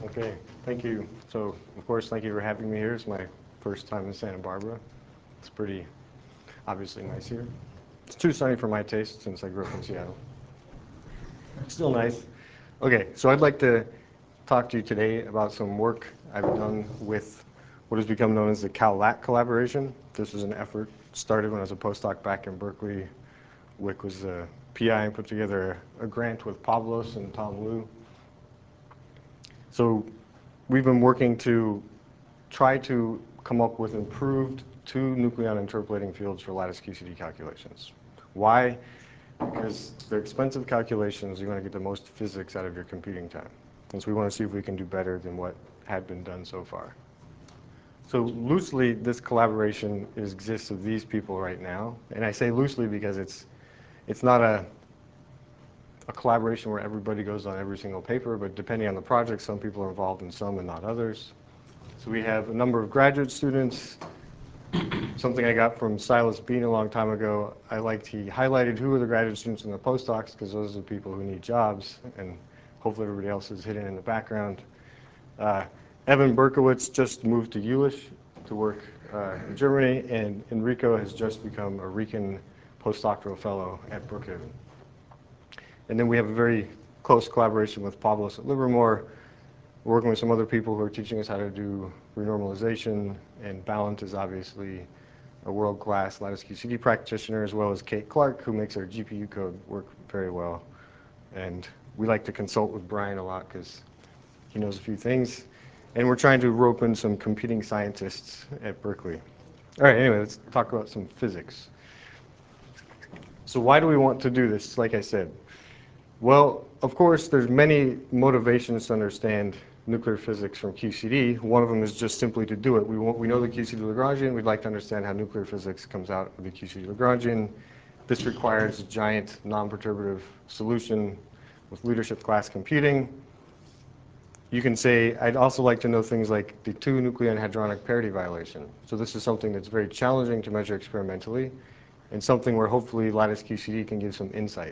Okay, thank you. So, of course, thank you for having me here. It's my first time in Santa Barbara. It's pretty obviously nice here. It's too sunny for my taste since I grew up in Seattle. Still nice. Okay, so I'd like to talk to you today about some work I've done with what has become known as the Cal-LAC collaboration. This was an effort started when I was a postdoc back in Berkeley. Wick was a PI and put together a grant with Pavlos and Tom Liu. So we've been working to try to come up with improved two nucleon interpolating fields for lattice QCD calculations. Why? Because they're expensive calculations. You want to get the most physics out of your computing time. And so we want to see if we can do better than what had been done so far. So loosely, this collaboration exists of these people right now. And I say loosely because it's not a collaboration where everybody goes on every single paper, but depending on the project, some people are involved in some and not others. So we have a number of graduate students. Something I got from Silas Bean a long time ago, he highlighted who are the graduate students and the postdocs, because those are the people who need jobs, and hopefully everybody else is hidden in the background. Evan Berkowitz just moved to Jülich to work in Germany, and Enrico has just become a Rican postdoctoral fellow at Brookhaven. And then we have a very close collaboration with Pavlos at Livermore. We're working with some other people who are teaching us how to do renormalization, and Balint is obviously a world-class lattice QCD practitioner, as well as Kate Clark, who makes our GPU code work very well. And we like to consult with Brian a lot because he knows a few things. And we're trying to rope in some computing scientists at Berkeley. All right, anyway, let's talk about some physics. So why do we want to do this, like I said? Well, of course, there's many motivations to understand nuclear physics from QCD. One of them is just simply to do it. We know the QCD Lagrangian. We'd like to understand how nuclear physics comes out of the QCD Lagrangian. This requires a giant non-perturbative solution with leadership class computing. You can say, I'd also like to know things like the two nucleon hadronic parity violation. So this is something that's very challenging to measure experimentally, and something where hopefully lattice QCD can give some insight.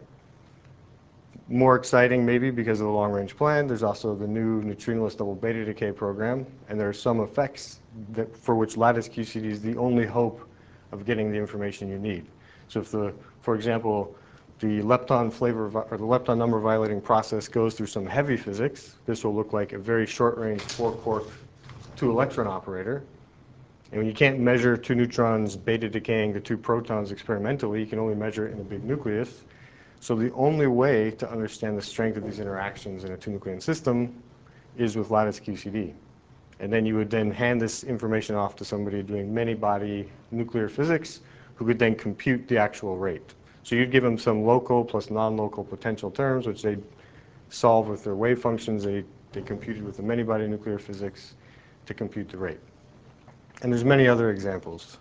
More exciting maybe because of the long-range plan, there's also the new neutrinoless double beta decay program, and there are some effects for which lattice QCD is the only hope of getting the information you need. So if for example, the lepton number violating process goes through some heavy physics, this will look like a very short-range 4-quark 2-electron operator. And when you can't measure two neutrons beta decaying to two protons experimentally, you can only measure it in a big nucleus. So the only way to understand the strength of these interactions in a two-nucleon system is with lattice QCD. And then you would then hand this information off to somebody doing many-body nuclear physics who could then compute the actual rate. So you'd give them some local plus non-local potential terms, which they'd solve with their wave functions. They computed with the many-body nuclear physics to compute the rate. And there's many other examples.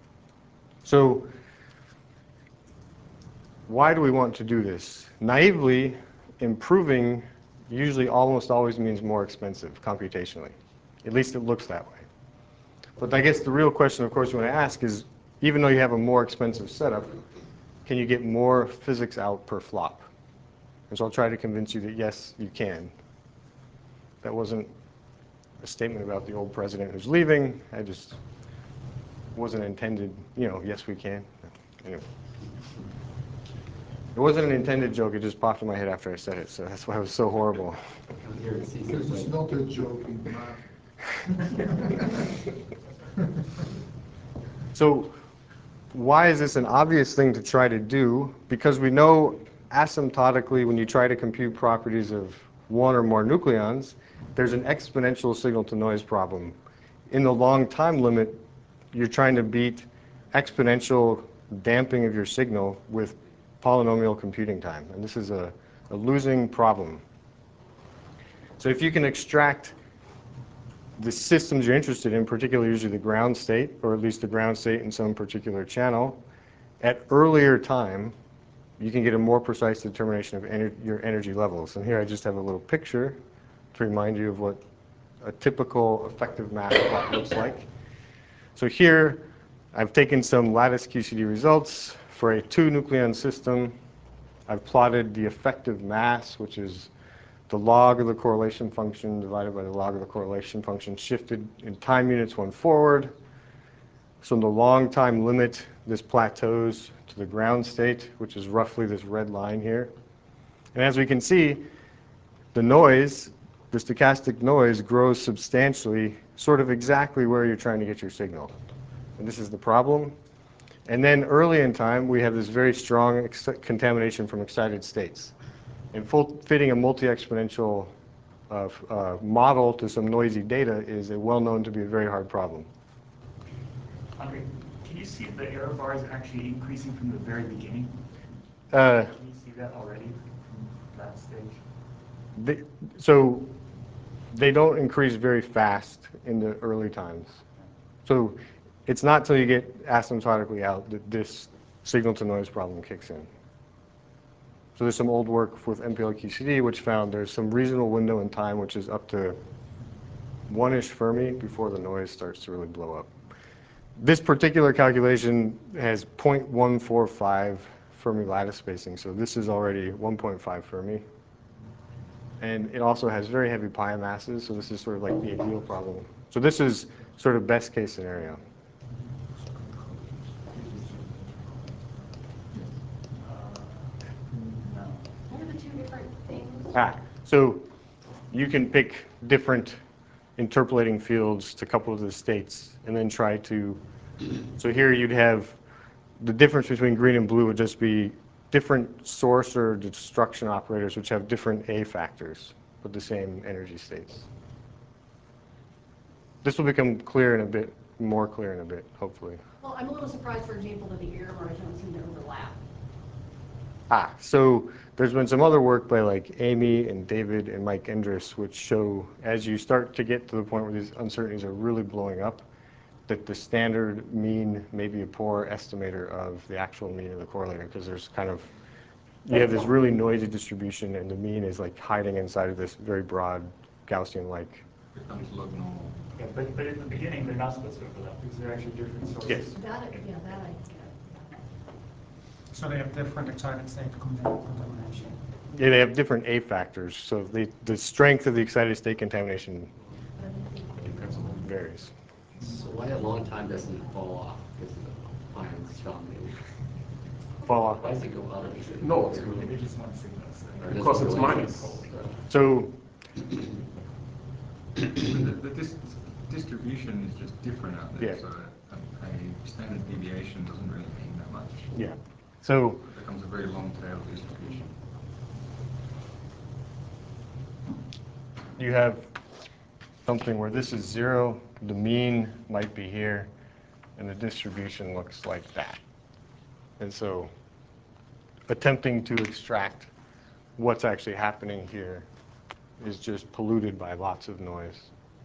So why do we want to do this? Naively, improving usually almost always means more expensive computationally. At least it looks that way. But I guess the real question, of course, you want to ask is, even though you have a more expensive setup, can you get more physics out per flop? And so I'll try to convince you that yes, you can. That wasn't a statement about the old president who's leaving. I just wasn't intended, yes, we can. Anyway. It wasn't an intended joke, it just popped in my head after I said it, so that's why it was so horrible. This is not a joke in math. So why is this an obvious thing to try to do? Because we know asymptotically when you try to compute properties of one or more nucleons, there's an exponential signal-to-noise problem. In the long time limit, you're trying to beat exponential damping of your signal with polynomial computing time, and this is a losing problem. So if you can extract the systems you're interested in, particularly usually the ground state, or at least the ground state in some particular channel, at earlier time, you can get a more precise determination of your energy levels. And here I just have a little picture to remind you of what a typical effective mass plot looks like. So here, I've taken some lattice QCD results for a two-nucleon system. I've plotted the effective mass, which is the log of the correlation function divided by the log of the correlation function shifted in time units went forward. So in the long time limit, this plateaus to the ground state, which is roughly this red line here. And as we can see, the noise, the stochastic noise, grows substantially, sort of exactly where you're trying to get your signal. And this is the problem. And then early in time, we have this very strong contamination from excited states. And fitting a multi-exponential model to some noisy data is well known to be a very hard problem. Andre, can you see the error bars actually increasing from the very beginning? Uh, Can you see that already from that stage? So they don't increase very fast in the early times. So it's not till you get asymptotically out that this signal-to-noise problem kicks in. So there's some old work with MPLQCD which found there's some reasonable window in time which is up to 1-ish Fermi before the noise starts to really blow up. This particular calculation has 0.145 Fermi lattice spacing, so this is already 1.5 Fermi. And it also has very heavy pi masses, so this is sort of like the ideal problem. So this is sort of best case scenario. No. What are the two different things? So you can pick different interpolating fields to couple to the states and then try to, so here you'd have the difference between green and blue would just be different source or destruction operators which have different A factors but the same energy states. This will become clear in a bit, more clear in a bit, hopefully. Well, I'm a little surprised, for example, that the error bars don't seem to overlap. So there's been some other work by like Amy and David and Mike Endres which show as you start to get to the point where these uncertainties are really blowing up, that the standard mean may be a poor estimator of the actual mean of the correlator because there's kind of, you have this really noisy distribution and the mean is like hiding inside of this very broad Gaussian-like. Becomes log normal. Yeah, but in the beginning, they're not supposed to overlap because they're actually different sources. Yes. That I get. So they have different excited state contamination. Yeah, they have different A factors, so the strength of the excited state contamination varies. So why a long time doesn't fall off because the ions dominate? Fall off. Why does it go up? No, it's Maybe good. they just want signals. Or does Because it it's go into minus. the cold? So The distribution is just different out there, Yeah. so a standard deviation doesn't really mean that much. yeah, so It becomes a very long tail distribution. you have something where this is 0, the mean might be here, and the distribution looks like that. And so attempting to extract what's actually happening here is just polluted by lots of noise.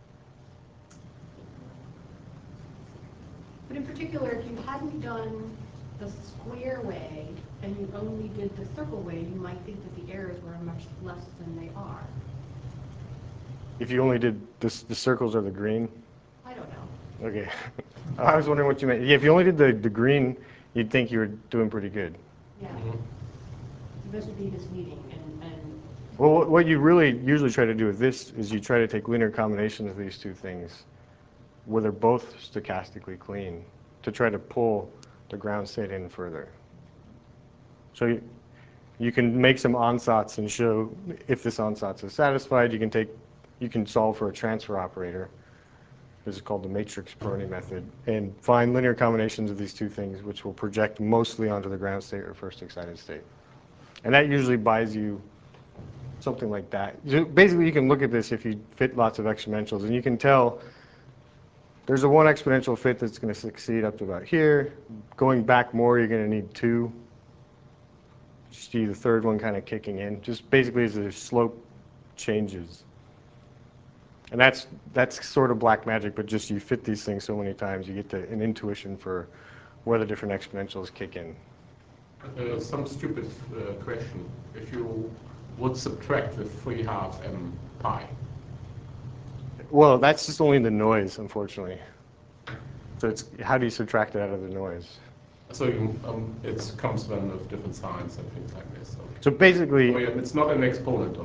But in particular, if you hadn't done the square way and you only did the circle way, you might think that the errors were much less than they are. If you only did this, the circles are the green. I don't know. Okay. I was wondering what you meant. Yeah, if you only did the green, you'd think you were doing pretty good. Yeah. This would be misleading and Well, what you really usually try to do with this is you try to take linear combinations of these two things where they're both stochastically clean to try to pull the ground state in further. So you can make some ansatz and show if this ansatz is satisfied. You can solve for a transfer operator. This is called the matrix Perroni method, and find linear combinations of these two things which will project mostly onto the ground state or first excited state. And that usually buys you something like that. So basically, you can look at this if you fit lots of exponentials, and you can tell there's a 1 exponential fit that's going to succeed up to about here. Going back more, you're going to need 2. See the third one kind of kicking in. Just basically as the slope changes. And that's sort of black magic, but just you fit these things so many times, you get an intuition for where the different exponentials kick in. Some stupid question. If you would subtract the 3/2 m pi, Well, that's just only the noise, unfortunately. So it's how do you subtract it out of the noise? so it comes then with different signs and things like this. Okay. So basically, Oh, yeah, it's not an exponent only.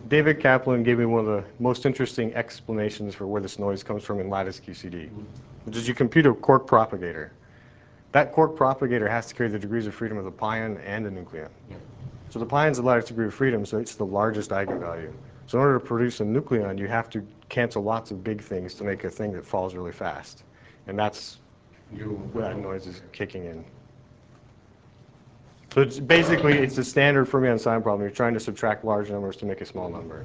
David Kaplan gave me one of the most interesting explanations for where this noise comes from in lattice QCD, which is you compute a quark propagator. That quark propagator has to carry the degrees of freedom of the pion and the nucleon. So the pion's the largest degree of freedom, so it's the largest eigenvalue. So in order to produce a nucleon, you have to cancel lots of big things to make a thing that falls really fast. And that's where that noise is kicking in. So it's basically, it's the standard fermion sign problem. You're trying to subtract large numbers to make a small number.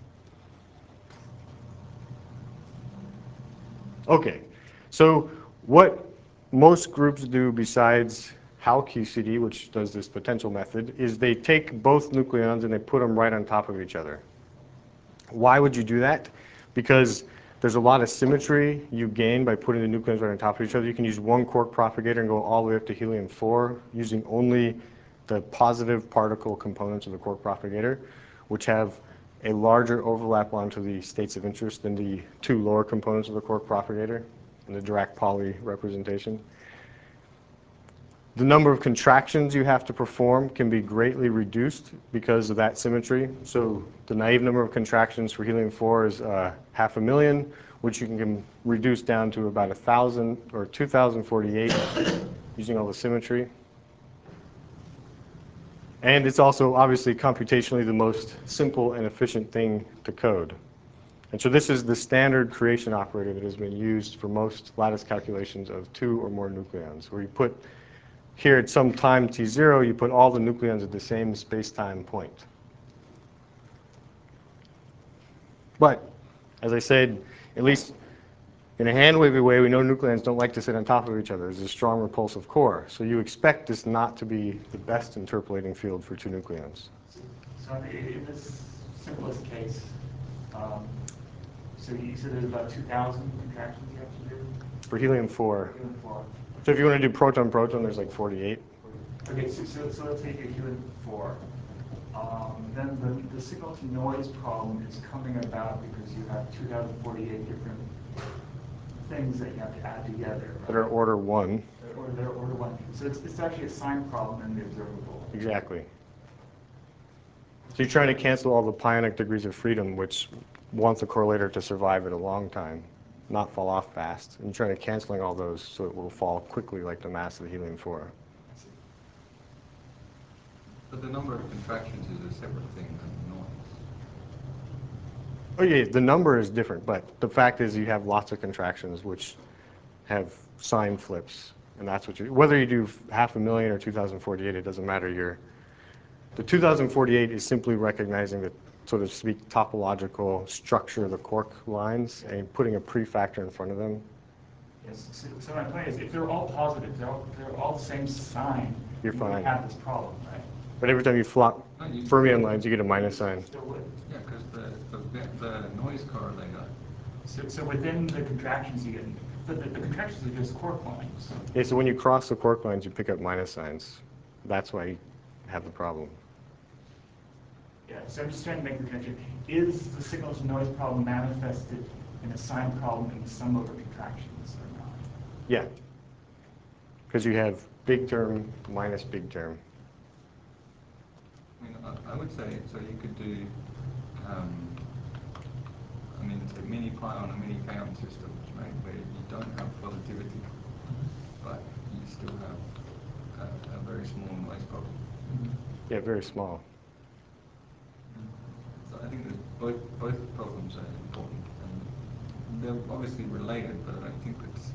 Okay, so what most groups do besides HAL-QCD, which does this potential method, is they take both nucleons and they put them right on top of each other. Why would you do that? Because there's a lot of symmetry you gain by putting the nucleons right on top of each other. You can use one quark propagator and go all the way up to helium-4 using only the positive particle components of the quark propagator, which have a larger overlap onto the states of interest than the two lower components of the quark propagator in the Dirac-Pauli representation. The number of contractions you have to perform can be greatly reduced because of that symmetry. So the naive number of contractions for helium-4 is 500,000, which you can reduce down to about 1,000 or 2,048 using all the symmetry. And it's also obviously computationally the most simple and efficient thing to code. And so this is the standard creation operator that has been used for most lattice calculations of 2 or more nucleons, where you put here at some time t0, you put all the nucleons at the same space-time point. But, as I said, at least in a hand-wavy way, we know nucleons don't like to sit on top of each other. There's a strong repulsive core. So you expect this not to be the best interpolating field for two nucleons. So in this simplest case, so you said there's about 2,000 contractions you have to do? For helium-4. Helium-4. So if you want to do proton-proton, there's like 48. Okay, so let's take your helium-4. Then the signal-to-noise problem is coming about because you have 2,048 different things that you have to add together. Right? That are order 1. They're order 1. So it's actually a sign problem in the observable. Exactly. So you're trying to cancel all the pionic degrees of freedom, which wants the correlator to survive at a long time, not fall off fast. And you're trying to canceling all those so it will fall quickly like the mass of the helium-4. But the number of contractions is a separate thing than noise. Oh yeah, the number is different, but the fact is you have lots of contractions which have sign flips, and that's what whether you do 500,000 or 2,048, it doesn't matter. The 2,048 is simply recognizing the, so to speak, topological structure of the quark lines and putting a prefactor in front of them. Yes. So my point is, if they're all positive, they're all the same sign, You're you fine. wouldn't have this problem, right? But every time you flop fermion lines, you get a minus sign. Still would. Yeah, because the noise correlator. So within the contractions you get, but the contractions are just quark lines. Yeah, so when you cross the quark lines, you pick up minus signs. That's why you have the problem. Yeah, so I'm just trying to make the connection. Is the signal-to-noise problem manifested in a sign problem in the sum of the contractions or not? Yeah, because you have big term minus big term. I mean, I would say, so you could do, I mean, it's a mini pi on a mini kaon system, right, where you don't have positivity, but you still have a very small noise problem. Yeah, very small. So I think that both problems are important, and they're obviously related, but I don't think it's.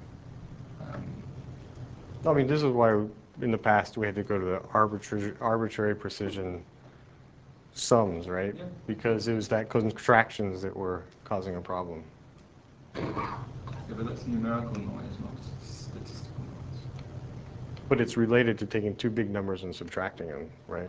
I mean, this is why in the past we had to go to the arbitrary precision sums, right? Yeah. Because it was that contractions that were causing a problem. Yeah, but that's numerical noise, not statistical noise. But it's related to taking two big numbers and subtracting them, right?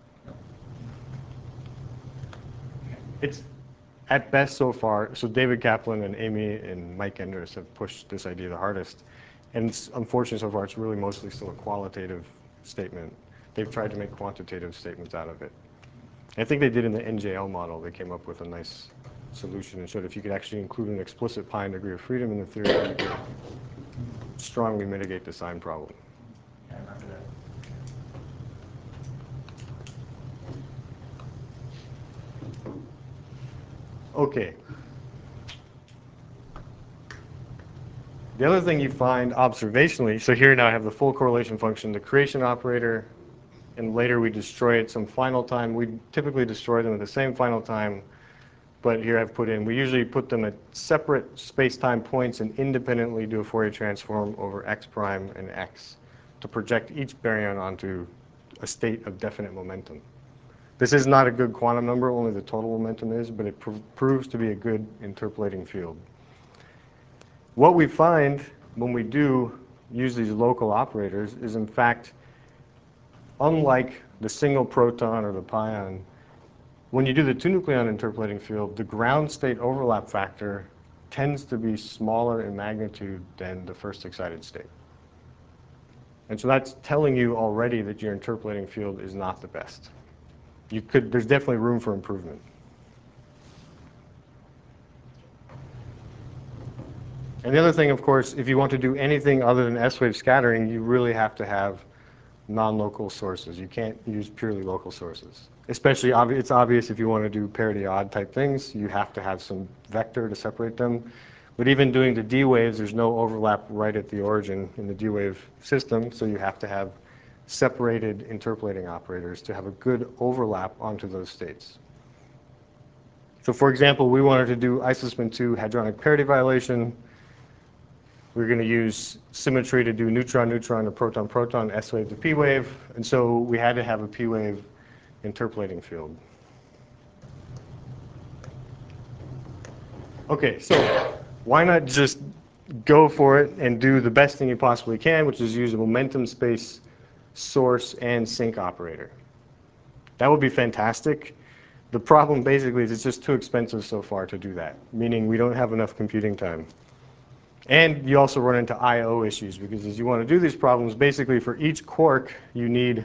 It's at best so far. So David Kaplan and Amy and Mike Enders have pushed this idea the hardest. And it's unfortunate so far, it's really mostly still a qualitative statement. They've tried to make quantitative statements out of it. I think they did in the NJL model. They came up with a nice solution and showed if you could actually include an explicit pi degree of freedom in the theory, you could strongly mitigate the sign problem. Yeah, I remember that. Okay. The other thing you find observationally, so here now I have the full correlation function, the creation operator, and later we destroy it some final time. We typically destroy them at the same final time, but here I've put in, we usually put them at separate space-time points and independently do a Fourier transform over x prime and x to project each baryon onto a state of definite momentum. This is not a good quantum number, only the total momentum is, but it proves to be a good interpolating field. What we find when we do use these local operators is, in fact, unlike the single proton or the pion, when you do the two-nucleon interpolating field, the ground state overlap factor tends to be smaller in magnitude than the first excited state. And so that's telling you already that your interpolating field is not the best. There's definitely room for improvement. And the other thing, of course, if you want to do anything other than S-wave scattering, you really have to have non-local sources. You can't use purely local sources. Especially, it's obvious if you want to do parity odd type things, you have to have some vector to separate them. But even doing the D waves, there's no overlap right at the origin in the D wave system, so you have to have separated interpolating operators to have a good overlap onto those states. So for example, we wanted to do isospin 2 hadronic parity violation. We're going to use symmetry to do neutron-neutron to proton-proton, S-wave to P-wave, and so we had to have a P-wave interpolating field. Okay, so why not just go for it and do the best thing you possibly can, which is use a momentum space source and sink operator? That would be fantastic. The problem basically is it's just too expensive so far to do that, meaning we don't have enough computing time. And you also run into I/O issues, because as you want to do these problems, basically for each quark you need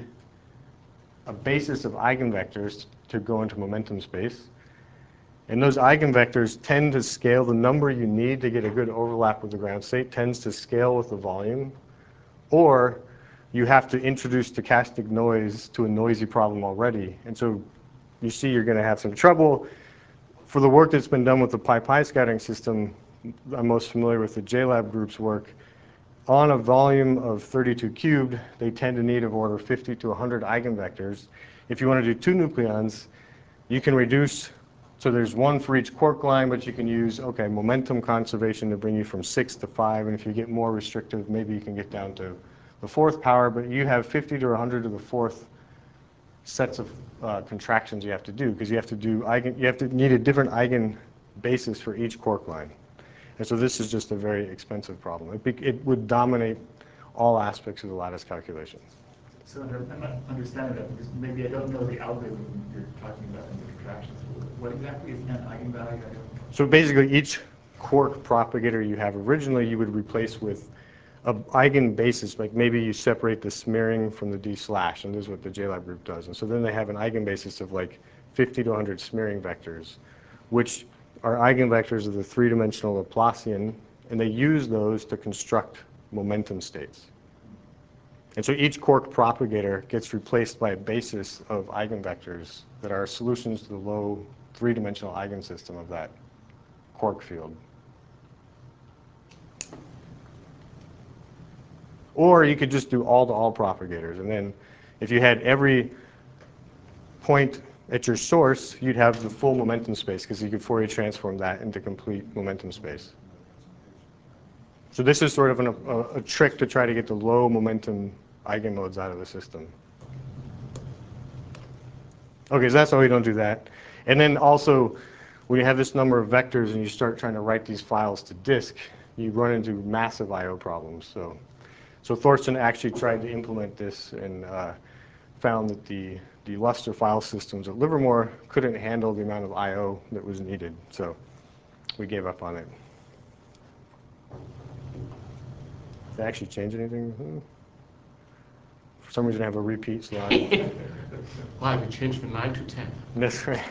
a basis of eigenvectors to go into momentum space. And those eigenvectors tend to scale, the number you need to get a good overlap with the ground state tends to scale with the volume. Or you have to introduce stochastic noise to a noisy problem already. And so you see you're going to have some trouble. For the work that's been done with the pi-pi scattering system, I'm most familiar with the JLab group's work. On a volume of 32 cubed, they tend to need of order 50 to 100 eigenvectors. If you want to do two nucleons, you can reduce, so there's one for each quark line, but you can use, okay, momentum conservation to bring you from 6 to 5, and if you get more restrictive, maybe you can get down to the fourth power, but you have 50 to 100 to the fourth sets of contractions you have to do, because you have to need a different eigen basis for each quark line. And so this is just a very expensive problem. It would dominate all aspects of the lattice calculation. So I'm not understanding that, because maybe I don't know the algorithm you're talking about in the contractions. What exactly is n eigenvalue? So basically each quark propagator you have originally, you would replace with an eigenbasis. Like maybe you separate the smearing from the D slash, and this is what the JLab group does. And so then they have an eigenbasis of like 50 to 100 smearing vectors, which are eigenvectors of the three-dimensional Laplacian, and they use those to construct momentum states. And so each quark propagator gets replaced by a basis of eigenvectors that are solutions to the low three-dimensional eigensystem of that quark field. Or you could just do all-to-all propagators, and then if you had every point at your source, you'd have the full momentum space, because you could Fourier transform that into complete momentum space. So this is sort of a trick to try to get the low momentum eigenmodes out of the system. Okay, so that's why we don't do that. And then also, when you have this number of vectors and you start trying to write these files to disk, you run into massive I/O problems. So Thorsten actually tried to implement this and found that the Lustre file systems at Livermore couldn't handle the amount of I/O that was needed. So we gave up on it. Did they actually change anything? For some reason, I have a repeat slide. Why, we changed from 9 to 10. That's right.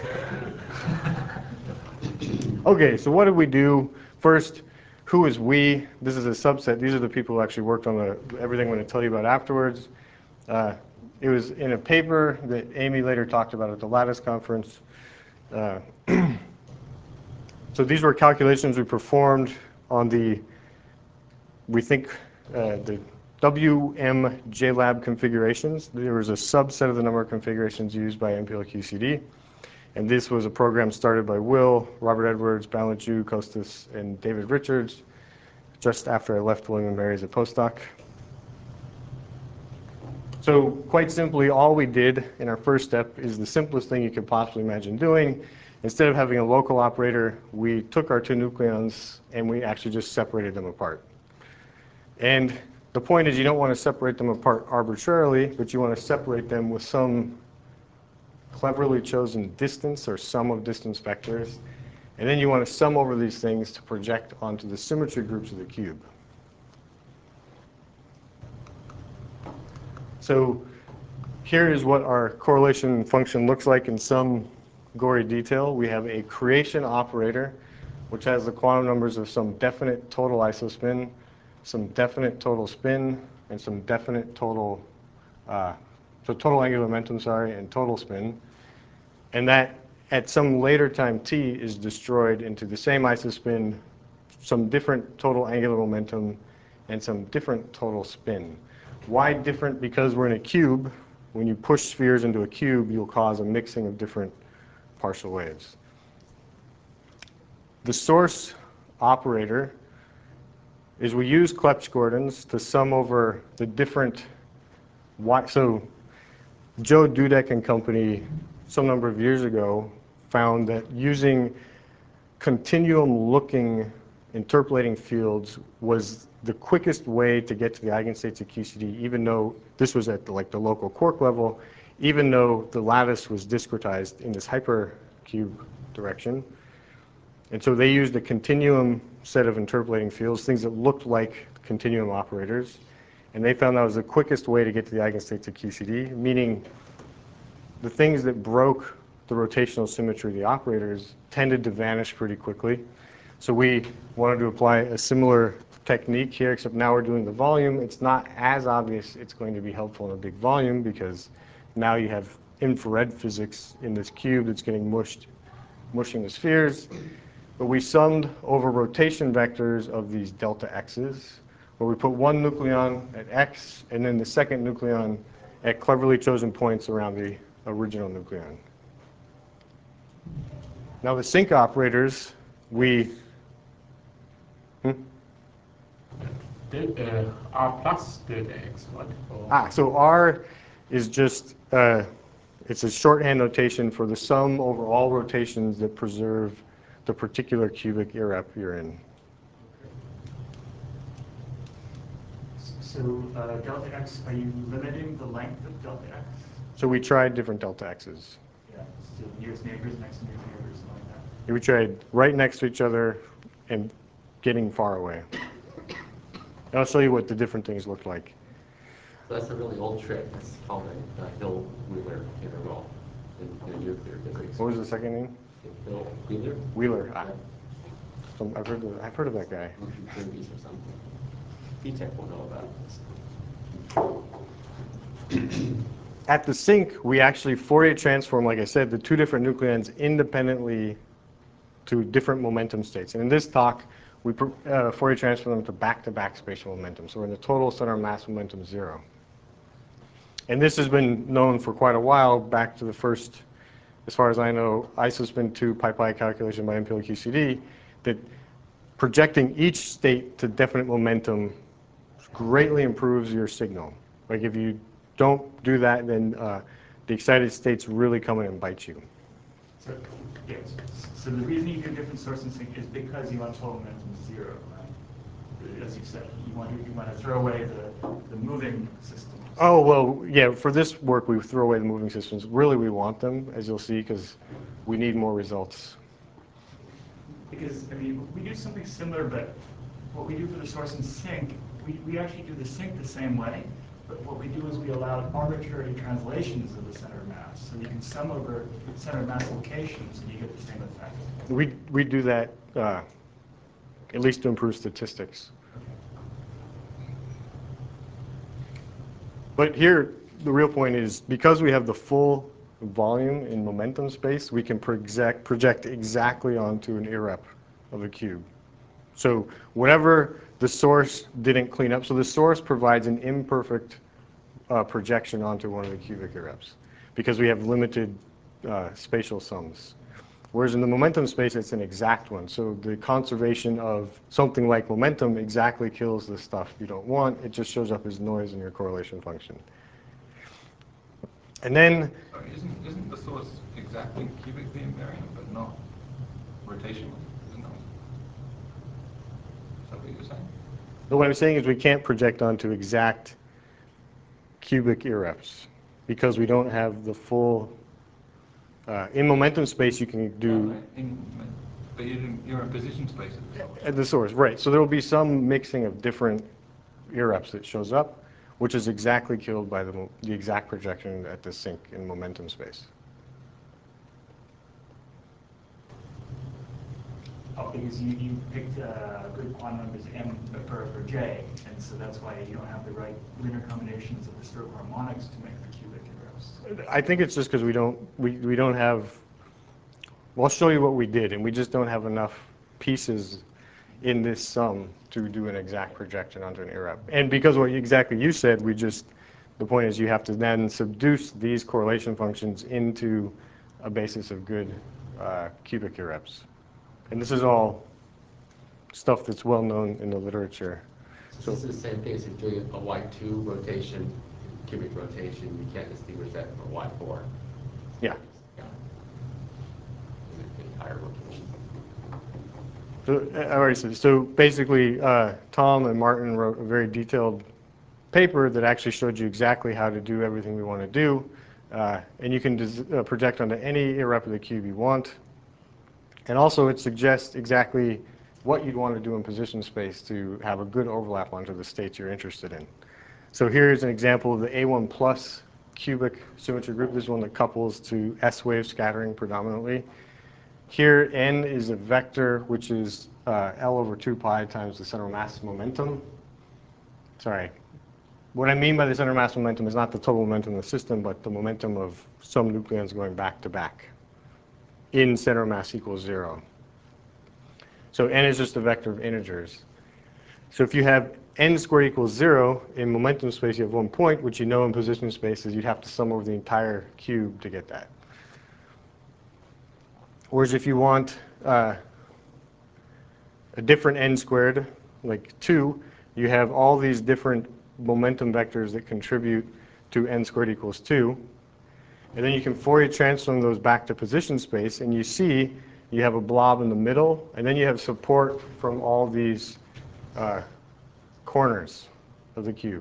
Okay, so what did we do? First, who is we? This is a subset. These are the people who actually worked on everything I'm going to tell you about afterwards. It was in a paper that Amy later talked about at the Lattice conference. So these were calculations we performed on the, we think, the WMJLab configurations. There was a subset of the number of configurations used by MPLQCD. And this was a program started by Will, Robert Edwards, Balint Ju, Kostas, and David Richards, just after I left William & Mary as a postdoc. So quite simply, all we did in our first step is the simplest thing you could possibly imagine doing. Instead of having a local operator, we took our two nucleons and we actually just separated them apart. And the point is you don't want to separate them apart arbitrarily, but you want to separate them with some cleverly chosen distance or sum of distance vectors. And then you want to sum over these things to project onto the symmetry groups of the cube. So here is what our correlation function looks like in some gory detail. We have a creation operator, which has the quantum numbers of some definite total isospin, some definite total spin, and some definite total, so total angular momentum, sorry, and total spin. And that at some later time t is destroyed into the same isospin, some different total angular momentum, and some different total spin. Why different? Because we're in a cube. When you push spheres into a cube, you'll cause a mixing of different partial waves. The source operator is we use Clebsch-Gordons to sum over the different, so Joe Dudek and company some number of years ago found that using continuum-looking interpolating fields was the quickest way to get to the eigenstates of QCD, even though this was at the local quark level, even though the lattice was discretized in this hypercube direction. And so they used a continuum set of interpolating fields, things that looked like continuum operators. And they found that was the quickest way to get to the eigenstates of QCD, meaning the things that broke the rotational symmetry of the operators tended to vanish pretty quickly. So we wanted to apply a similar technique here, except now we're doing the volume. It's not as obvious it's going to be helpful in a big volume because now you have infrared physics in this cube that's getting mushing the spheres. But we summed over rotation vectors of these delta x's, where we put one nucleon at x and then the second nucleon at cleverly chosen points around the original nucleon. Now the sync operators, we R plus delta x, what? so R is just, it's a shorthand notation for the sum over all rotations that preserve the particular cubic irrep you're in. So delta x, are you limiting the length of delta x? So we tried different delta x's. Yeah, so nearest neighbors, next to nearest neighbors, something like that. And we tried right next to each other and getting far away. And I'll show you what the different things look like. So that's a really old trick. It's called a Hill-Wheeler integral in nuclear physics. What was the second name? Hill-Wheeler? Wheeler. Yeah. I've heard of that guy. Movies or something. VTech will know about this. At the sync, we actually Fourier transform, like I said, the two different nucleons independently to different momentum states. And in this talk, we Fourier transform them to back-to-back spatial momentum. So we're in the total center mass momentum 0. And this has been known for quite a while, back to the first, as far as I know, isospin 2 pi calculation by MPLQCD, that projecting each state to definite momentum greatly improves your signal. Like if you don't do that, then the excited states really come in and bite you. So, yes. So the reason you do different source and sync is because you want total momentum 0, right? As you said, you want to throw away the moving systems. Oh, well, yeah, for this work, we throw away the moving systems. Really, we want them, as you'll see, because we need more results. Because, I mean, we do something similar, but what we do for the source and sync, we actually do the sync the same way, but what we do is we allow arbitrary translations of the center of mass. So you can sum over center of mass locations and you get the same effect. We do that at least to improve statistics. But here, the real point is, because we have the full volume in momentum space, we can project exactly onto an irrep of a cube. So whatever the source didn't clean up, so the source provides an imperfect projection onto one of the cubic irreps because we have limited spatial sums. Whereas in the momentum space, it's an exact one. So the conservation of something like momentum exactly kills the stuff you don't want. It just shows up as noise in your correlation function. And then, Sorry, isn't the source exactly cubically invariant, but not rotational? Isn't that? Is that what you're saying? what I'm saying is we can't project onto exact cubic irreps because we don't have the full. In momentum space, you can do But you're in position space at the source. at the source, right? So there will be some mixing of different irreps that shows up, which is exactly killed by the exact projection at the sink in momentum space. Oh, because you picked good quantum numbers M for J, and so that's why you don't have the right linear combinations of the stroke harmonics to make the cubic irreps. I think it's just because we don't have. Well, I'll show you what we did, and we just don't have enough pieces in this sum to do an exact projection onto an irrep. And because exactly you said, the point is you have to then subduce these correlation functions into a basis of good cubic irreps. And this is all stuff that's well known in the literature. So this is the same thing as if you're doing a Y2 rotation, cubic rotation, you can't distinguish that from a Y4. Yeah. Yeah. The entire rotation. So, I already said, so basically, Tom and Martin wrote a very detailed paper that actually showed you exactly how to do everything we want to do. And you can project onto any irrep of the cube you want. And also, it suggests exactly what you'd want to do in position space to have a good overlap onto the states you're interested in. So here's an example of the A1 plus cubic symmetry group. This is one that couples to S-wave scattering predominantly. Here, n is a vector, which is L over 2 pi times the center mass momentum. Sorry. What I mean by the center mass momentum is not the total momentum of the system, but the momentum of some nucleons going back to back in center mass equals 0. So n is just a vector of integers. So if you have n squared equals 0, in momentum space you have 1 point, which you know in position space is you'd have to sum over the entire cube to get that. Whereas if you want a different n squared, like 2, you have all these different momentum vectors that contribute to n squared equals 2. And then you can Fourier transform those back to position space, and you see you have a blob in the middle, and then you have support from all these corners of the cube.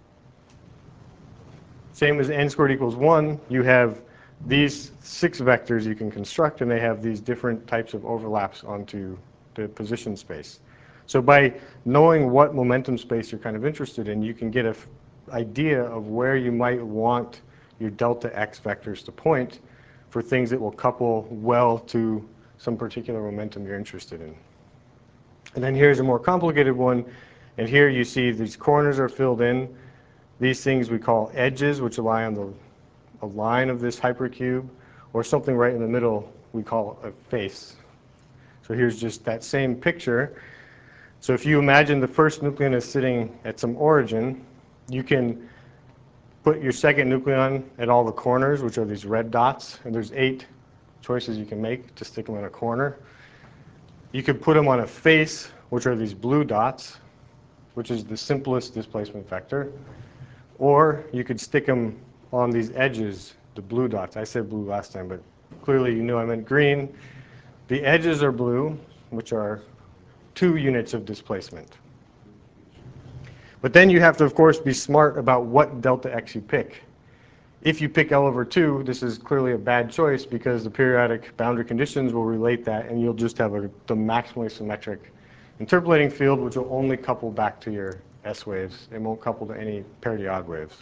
Same as n squared equals 1, you have these 6 vectors you can construct, and they have these different types of overlaps onto the position space. So by knowing what momentum space you're kind of interested in, you can get an idea of where you might want your delta x vectors to point for things that will couple well to some particular momentum you're interested in. And then here's a more complicated one. And here you see these corners are filled in. These things we call edges, which lie on a line of this hypercube, or something right in the middle we call a face. So here's just that same picture. So if you imagine the first nucleon is sitting at some origin, you can put your second nucleon at all the corners, which are these red dots, and there's 8 choices you can make to stick them in a corner. You could put them on a face, which are these blue dots, which is the simplest displacement vector. Or you could stick them on these edges, the blue dots. I said blue last time, but clearly you knew I meant green. The edges are blue, which are 2 units of displacement. But then you have to, of course, be smart about what delta x you pick. If you pick L over 2, this is clearly a bad choice because the periodic boundary conditions will relate that, and you'll just have the maximally symmetric interpolating field, which will only couple back to your S waves. It won't couple to any parity odd waves.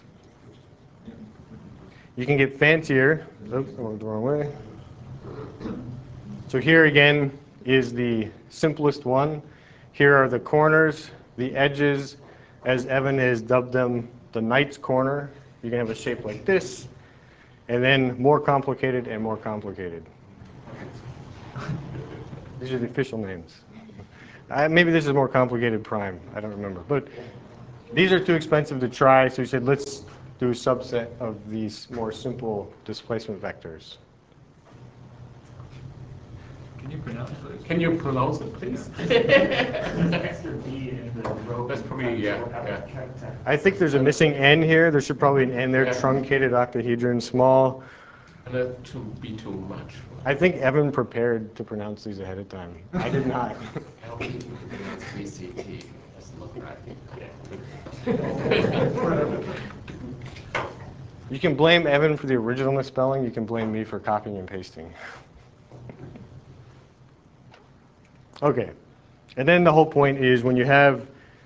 You can get fancier. Oops, I went the wrong way. So here again is the simplest one. Here are the corners, the edges, as Evan has dubbed them, the knight's corner. You can have a shape like this, and then more complicated and more complicated. These are the official names. Maybe this is more complicated prime. I don't remember. But these are too expensive to try, so we said let's do a subset of these more simple displacement vectors. Can you pronounce those? Can you pronounce it, please? There's an extra B in the row. That's probably, yeah, yeah. I think there's a missing N here. There should probably be an N there. Yeah. Truncated octahedron, small. And that to be too much. I think Evan prepared to pronounce these ahead of time. I did not. I don't think you can pronounce VCT. Doesn't look right. You can blame Evan for the original misspelling. You can blame me for copying and pasting. Okay. And then the whole point is when you have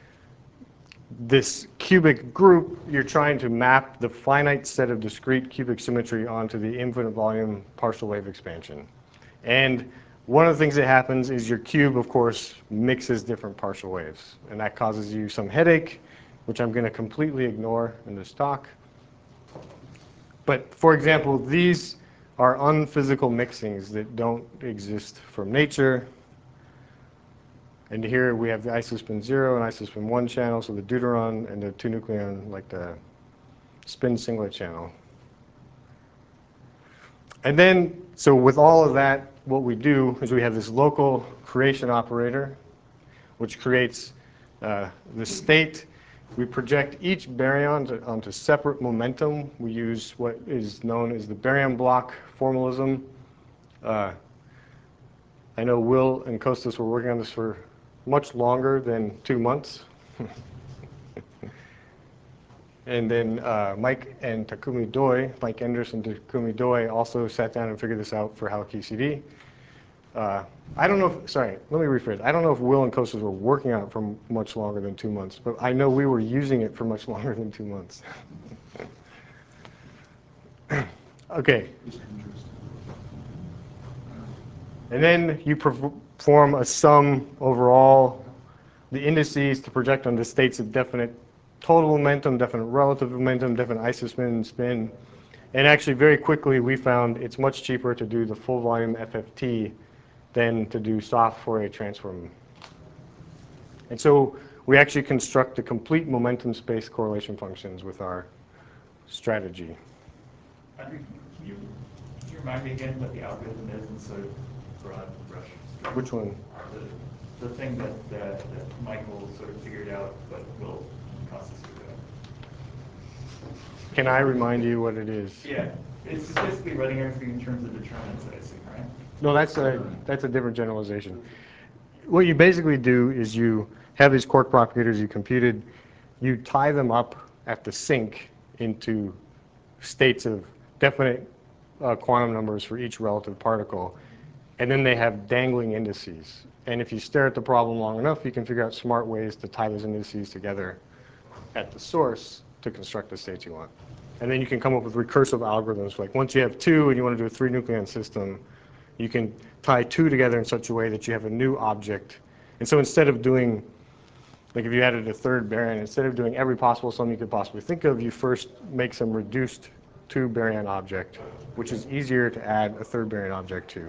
this cubic group, you're trying to map the finite set of discrete cubic symmetry onto the infinite volume partial wave expansion. And one of the things that happens is your cube, of course, mixes different partial waves. And that causes you some headache, which I'm going to completely ignore in this talk. But for example, these are unphysical mixings that don't exist from nature. And here we have the isospin 0 and isospin 1 channel, so the deuteron and the 2 nucleon, like the spin singlet channel. And then, so with all of that, what we do is we have this local creation operator, which creates the state. We project each baryon onto separate momentum. We use what is known as the baryon block formalism. I know Will and Kostas were working on this for much longer than 2 months. And then Mike and Takumi Doi, Mike Enders and Takumi Doi also sat down and figured this out for HalQCD. I don't know if, sorry, let me rephrase. I don't know if Will and Kostas were working on it for much longer than 2 months, but I know we were using it for much longer than 2 months. Okay. And then you perform a sum over all the indices to project onto states of definite total momentum, definite relative momentum, definite isospin, spin. And actually, very quickly, we found it's much cheaper to do the full volume FFT than to do soft Fourier transform. And so we actually construct the complete momentum space correlation functions with our strategy. Andrew, can you remind me again what the algorithm is in sort of broad brush strokes? Which one? The thing that Michael sort of figured out, but Will Kostas figured out. Can I remind you what it is? Yeah, it's just basically running everything in terms of determinants, I assume, right? No, that's a different generalization. What you basically do is you have these quark propagators you computed, you tie them up at the sink into states of definite quantum numbers for each relative particle, and then they have dangling indices. And if you stare at the problem long enough, you can figure out smart ways to tie those indices together at the source to construct the states you want. And then you can come up with recursive algorithms. Like once you have 2 and you want to do a 3 nucleon system, you can tie 2 together in such a way that you have a new object. And so instead of doing, like if you added a third baryon, instead of doing every possible sum you could possibly think of, you first make some reduced 2 baryon object, which is easier to add a third baryon object to.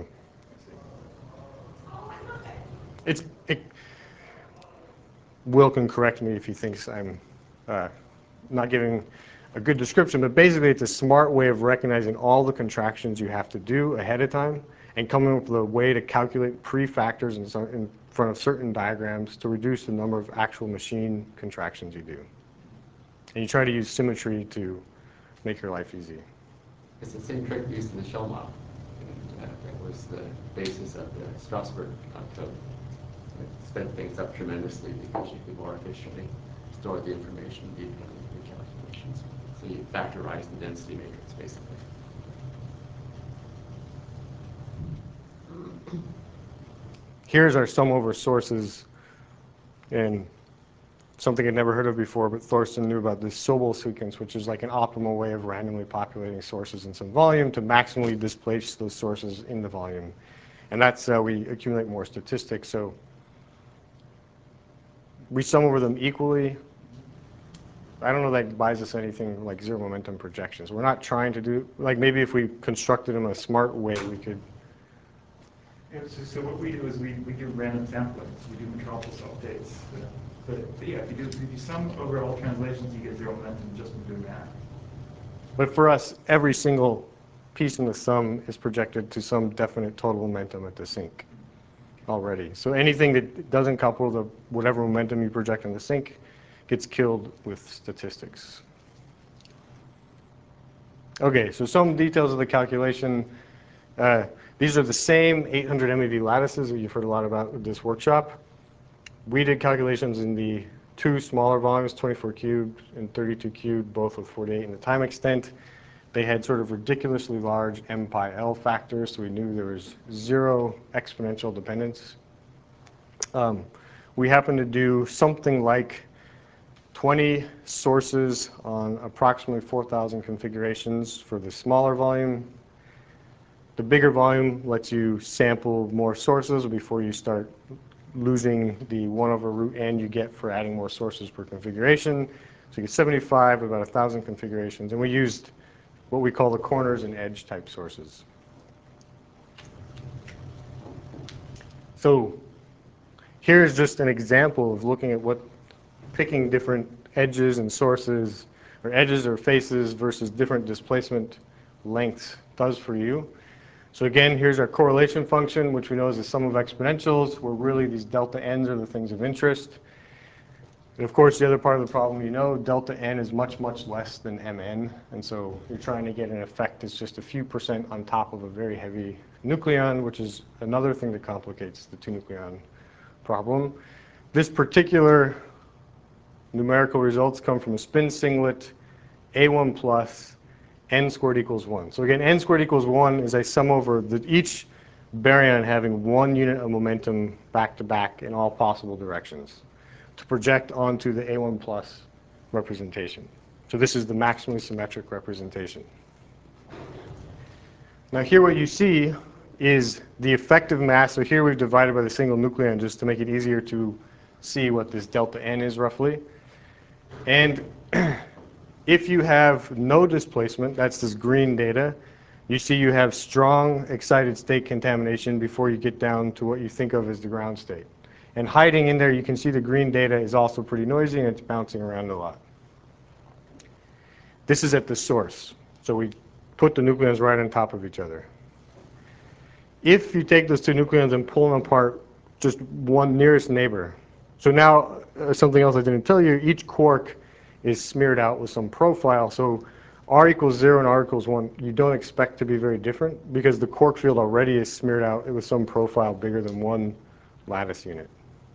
Will can correct me if he thinks I'm not giving a good description, but basically it's a smart way of recognizing all the contractions you have to do ahead of time and coming up with a way to calculate pre-factors in front of certain diagrams to reduce the number of actual machine contractions you do. And you try to use symmetry to make your life easy. It's the same trick used in the shell model. That was the basis of the Strasbourg code. It sped things up tremendously because you could more efficiently store the information deep in the calculations. So you factorize the density matrix, basically. Here's our sum over sources, and something I'd never heard of before, but Thorsten knew about this Sobel sequence, which is like an optimal way of randomly populating sources in some volume to maximally displace those sources in the volume. And that's how we accumulate more statistics. So we sum over them equally. I don't know that buys us anything like zero momentum projections. We're not trying to do, like maybe if we constructed them in a smart way, we could So what we do is we do random sampling, we do metropolis updates. But yeah, if you do some overall translations, you get zero momentum just from doing that. But for us, every single piece in the sum is projected to some definite total momentum at the sink already. So anything that doesn't couple to whatever momentum you project in the sink gets killed with statistics. Okay, so some details of the calculation. These are the same 800 MeV lattices that you've heard a lot about with this workshop. We did calculations in the two smaller volumes, 24 cubed and 32 cubed, both with 48 in the time extent. They had sort of ridiculously large M pi L factors, so we knew there was zero exponential dependence. We happened to do something like 20 sources on approximately 4,000 configurations for the smaller volume. The bigger volume lets you sample more sources before you start losing the 1/√n you get for adding more sources per configuration. So you get 75, about 1,000 configurations. And we used what we call the corners and edge type sources. So here's just an example of looking at what picking different edges and sources, or edges or faces versus different displacement lengths does for you. So again, here's our correlation function, which we know is the sum of exponentials, where really these delta n's are the things of interest. And of course, the other part of the problem, you know, delta n is much, much less than mn. And so you're trying to get an effect that's just a few percent on top of a very heavy nucleon, which is another thing that complicates the two-nucleon problem. This particular numerical results come from a spin singlet, A1 plus, n squared equals 1. So again, n squared equals 1 is I sum over each baryon having 1 unit of momentum back to back in all possible directions to project onto the A1 plus representation. So this is the maximally symmetric representation. Now here what you see is the effective mass. So here we've divided by the single nucleon just to make it easier to see what this delta n is roughly. And if you have no displacement, that's this green data, you see you have strong excited state contamination before you get down to what you think of as the ground state. And hiding in there, you can see the green data is also pretty noisy and it's bouncing around a lot. This is at the source. So we put the nucleons right on top of each other. If you take those two nucleons and pull them apart, just one nearest neighbor. So now, something else I didn't tell you, each quark is smeared out with some profile. So R equals 0 and R equals 1, you don't expect to be very different because the quark field already is smeared out with some profile bigger than 1 lattice unit.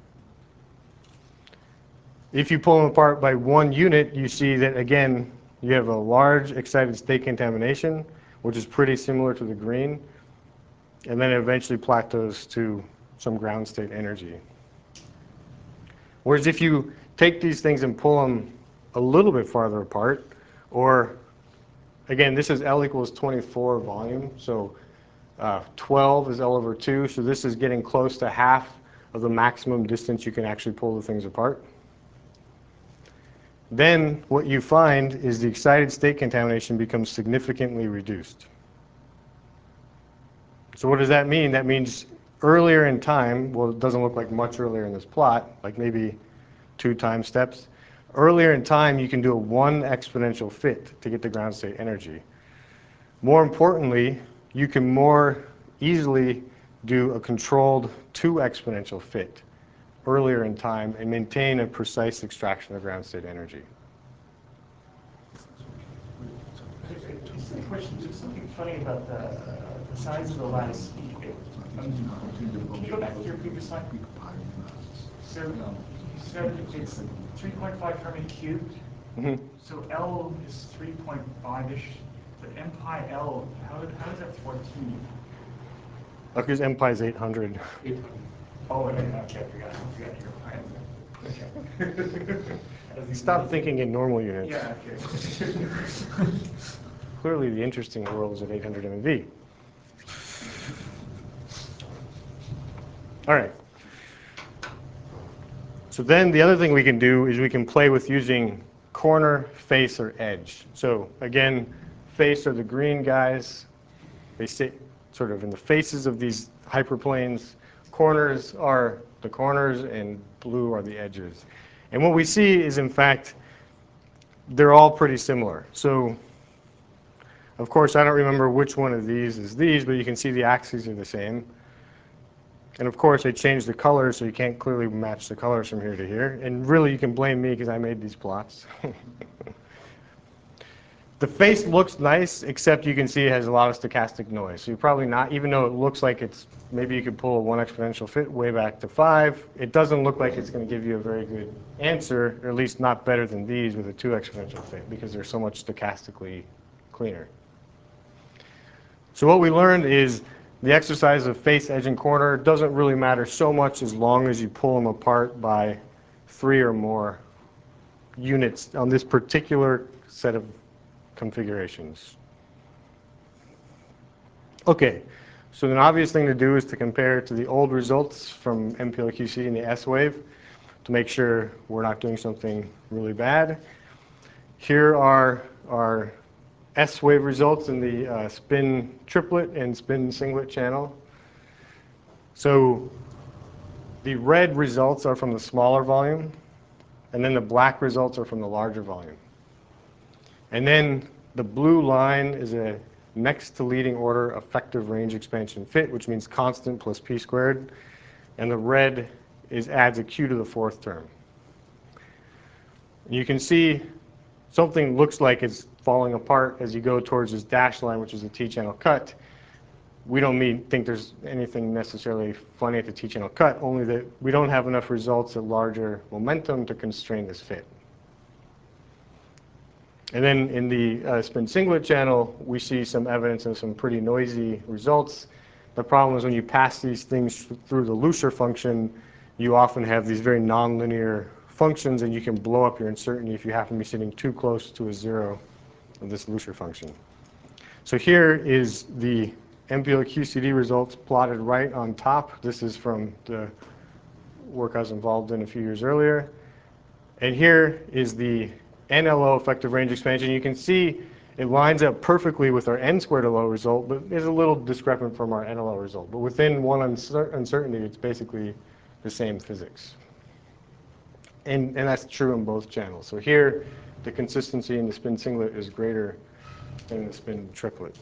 If you pull them apart by 1 unit, you see that, again, you have a large excited state contamination, which is pretty similar to the green, and then it eventually plateaus to some ground state energy. Whereas if you take these things and pull them a little bit farther apart, or again, this is L equals 24 volume, so 12 is L over 2, so this is getting close to half of the maximum distance you can actually pull the things apart. Then what you find is the excited state contamination becomes significantly reduced. So what does that mean? That means earlier in time, well, it doesn't look like much earlier in this plot, like maybe 2 time steps. Earlier in time, you can do a 1 exponential fit to get the ground state energy. More importantly, you can more easily do a controlled 2 exponential fit earlier in time and maintain a precise extraction of ground state energy. Just a question, just something funny about the size of the lattice. Can you go back to your previous slide? So you said it's 3.5 Fermi cubed. Mm-hmm. So L is 3.5-ish, but M pi L, how is that 14? Because M pi is 800. 800. Oh, okay, I forgot your pi. Okay. Stop thinking in normal units. Yeah, okay. Clearly, the interesting world is at 800 MeV. All right. So then the other thing we can do is we can play with using corner, face, or edge. So again, face are the green guys. They sit sort of in the faces of these hyperplanes. Corners are the corners, and blue are the edges. And what we see is, in fact, they're all pretty similar. So, of course, I don't remember which one of these is these, but you can see the axes are the same. And of course, I changed the colors so you can't clearly match the colors from here to here. And really, you can blame me because I made these plots. The face looks nice, except you can see it has a lot of stochastic noise. So you're probably not, even though it looks like it's, maybe you could pull a 1 exponential fit way back to 5, it doesn't look like it's going to give you a very good answer, or at least not better than these with a 2 exponential fit, because they're so much stochastically cleaner. So what we learned is the exercise of face, edge, and corner doesn't really matter so much as long as you pull them apart by 3 or more units on this particular set of configurations. Okay, so an obvious thing to do is to compare to the old results from MPLQC and the S-wave to make sure we're not doing something really bad. Here are our S-wave results in the spin triplet and spin singlet channel. So the red results are from the smaller volume, and then the black results are from the larger volume. And then the blue line is a next to leading order effective range expansion fit, which means constant plus p squared. And the red adds a q to the 4th term. And you can see something looks like it's falling apart as you go towards this dashed line, which is the T-channel cut. We don't think there's anything necessarily funny at the T-channel cut, only that we don't have enough results at larger momentum to constrain this fit. And then in the spin singlet channel, we see some evidence of some pretty noisy results. The problem is when you pass these things through the Lucier function, you often have these very nonlinear functions, and you can blow up your uncertainty if you happen to be sitting too close to a 0 of this Lucier function. So here is the MPLQCD results plotted right on top. This is from the work I was involved in a few years earlier. And here is the NLO effective range expansion. You can see it lines up perfectly with our n squared LO result, but is a little discrepant from our NLO result. But within one uncertainty, it's basically the same physics. And that's true in both channels. So here, the consistency in the spin singlet is greater than the spin triplet.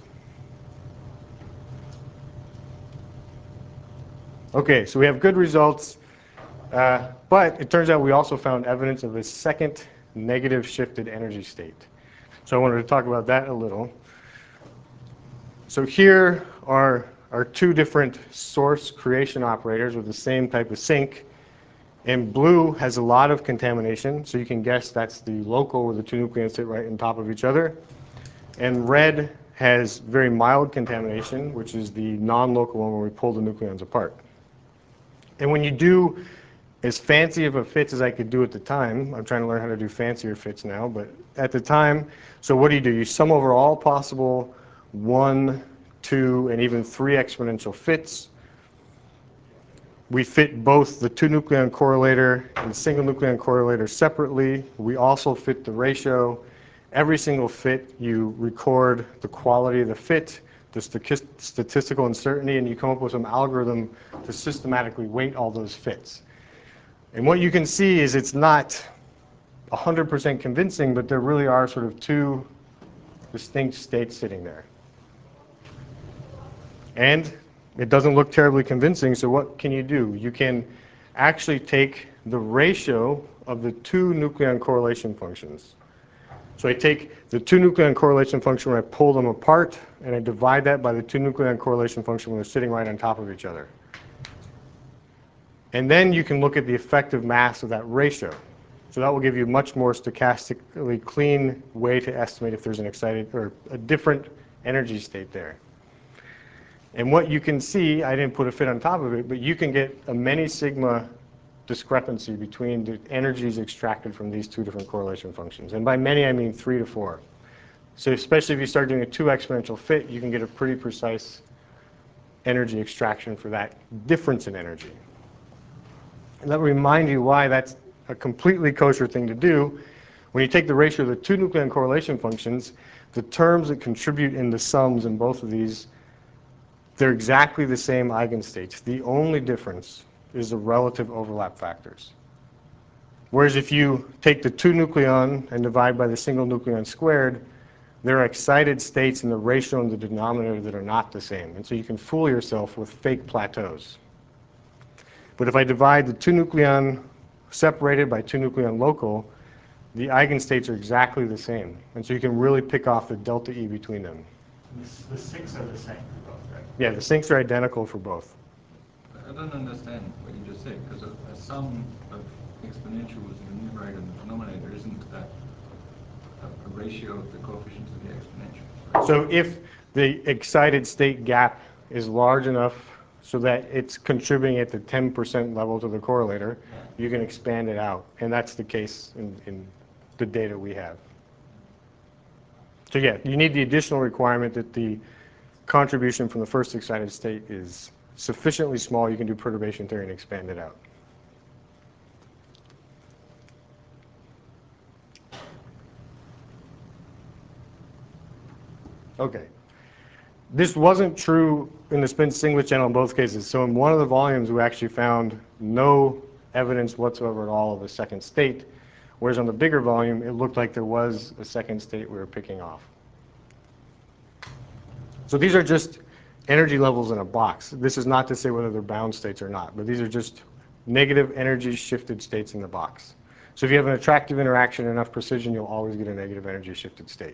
Okay, so we have good results, but it turns out we also found evidence of a second negative shifted energy state. So I wanted to talk about that a little. So here are our 2 different source creation operators with the same type of sink. And blue has a lot of contamination, so you can guess that's the local where the 2 nucleons sit right on top of each other. And red has very mild contamination, which is the non-local one where we pull the nucleons apart. And when you do as fancy of a fits as I could do at the time, I'm trying to learn how to do fancier fits now, but at the time, so what do? You sum over all possible 1, 2, and even 3 exponential fits. We fit both the 2 nucleon correlator and the single nucleon correlator separately. We also fit the ratio. Every single fit, you record the quality of the fit, the statistical uncertainty, and you come up with some algorithm to systematically weight all those fits. And what you can see is it's not 100% convincing, but there really are sort of 2 distinct states sitting there. And it doesn't look terribly convincing, so what can you do? You can actually take the ratio of the 2 nucleon correlation functions. So I take the 2 nucleon correlation function when I pull them apart, and I divide that by the 2 nucleon correlation function when they're sitting right on top of each other. And then you can look at the effective mass of that ratio. So that will give you a much more stochastically clean way to estimate if there's an excited or a different energy state there. And what you can see, I didn't put a fit on top of it, but you can get a many sigma discrepancy between the energies extracted from these 2 different correlation functions. And by many, I mean 3 to 4. So especially if you start doing a 2 exponential fit, you can get a pretty precise energy extraction for that difference in energy. And let me remind you why that's a completely kosher thing to do. When you take the ratio of the 2 nucleon correlation functions, the terms that contribute in the sums in both of these They're exactly the same eigenstates. The only difference is the relative overlap factors. Whereas if you take the 2 nucleon and divide by the single nucleon squared, there are excited states in the ratio in the denominator that are not the same. And so you can fool yourself with fake plateaus. But if I divide the 2 nucleon separated by 2 nucleon local, the eigenstates are exactly the same. And so you can really pick off the delta E between them. The sinks are the same for both, right? Yeah, the sinks are identical for both. I don't understand what you just said, because a sum of exponentials in the numerator and the denominator isn't that a ratio of the coefficients of the exponentials, right? So if the excited state gap is large enough so that it's contributing at the 10% level to the correlator, you can expand it out. And that's the case in the data we have. So yeah, you need the additional requirement that the contribution from the first excited state is sufficiently small you can do perturbation theory and expand it out. Okay. This wasn't true in the spin singlet channel in both cases. So in one of the volumes, we actually found no evidence whatsoever at all of a second state, whereas on the bigger volume, it looked like there was a second state we were picking off. So these are just energy levels in a box. This is not to say whether they're bound states or not, but these are just negative energy shifted states in the box. So if you have an attractive interaction and enough precision, you'll always get a negative energy shifted state.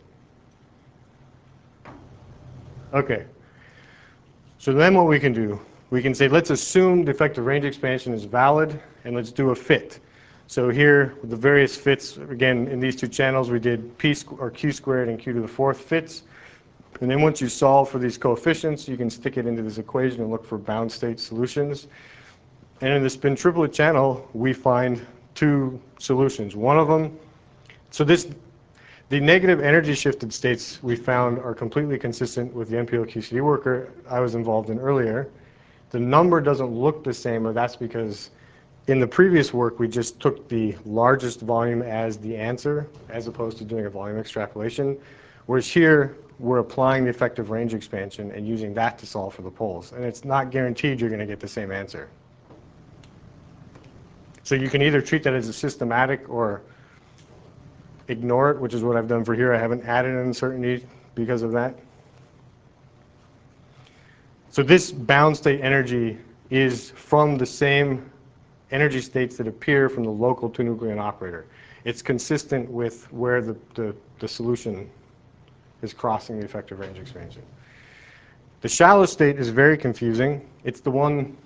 Okay. So then what we can do, we can say, let's assume the effective range expansion is valid, and let's do a fit. So here, with the various fits, again, in these two channels, we did q squared and q to the 4th fits. And then once you solve for these coefficients, you can stick it into this equation and look for bound state solutions. And in the spin triplet channel, we find 2 solutions. One of them, so the negative energy shifted states we found are completely consistent with the NPL QCD worker I was involved in earlier. The number doesn't look the same, or that's because in the previous work we just took the largest volume as the answer as opposed to doing a volume extrapolation, whereas here we're applying the effective range expansion and using that to solve for the poles. And it's not guaranteed you're going to get the same answer. So you can either treat that as a systematic or ignore it, which is what I've done for here. I haven't added an uncertainty because of that. So this bound state energy is from the same energy states that appear from the local 2 nucleon operator. It's consistent with where the solution is crossing the effective range expansion. The shallow state is very confusing. It's the one,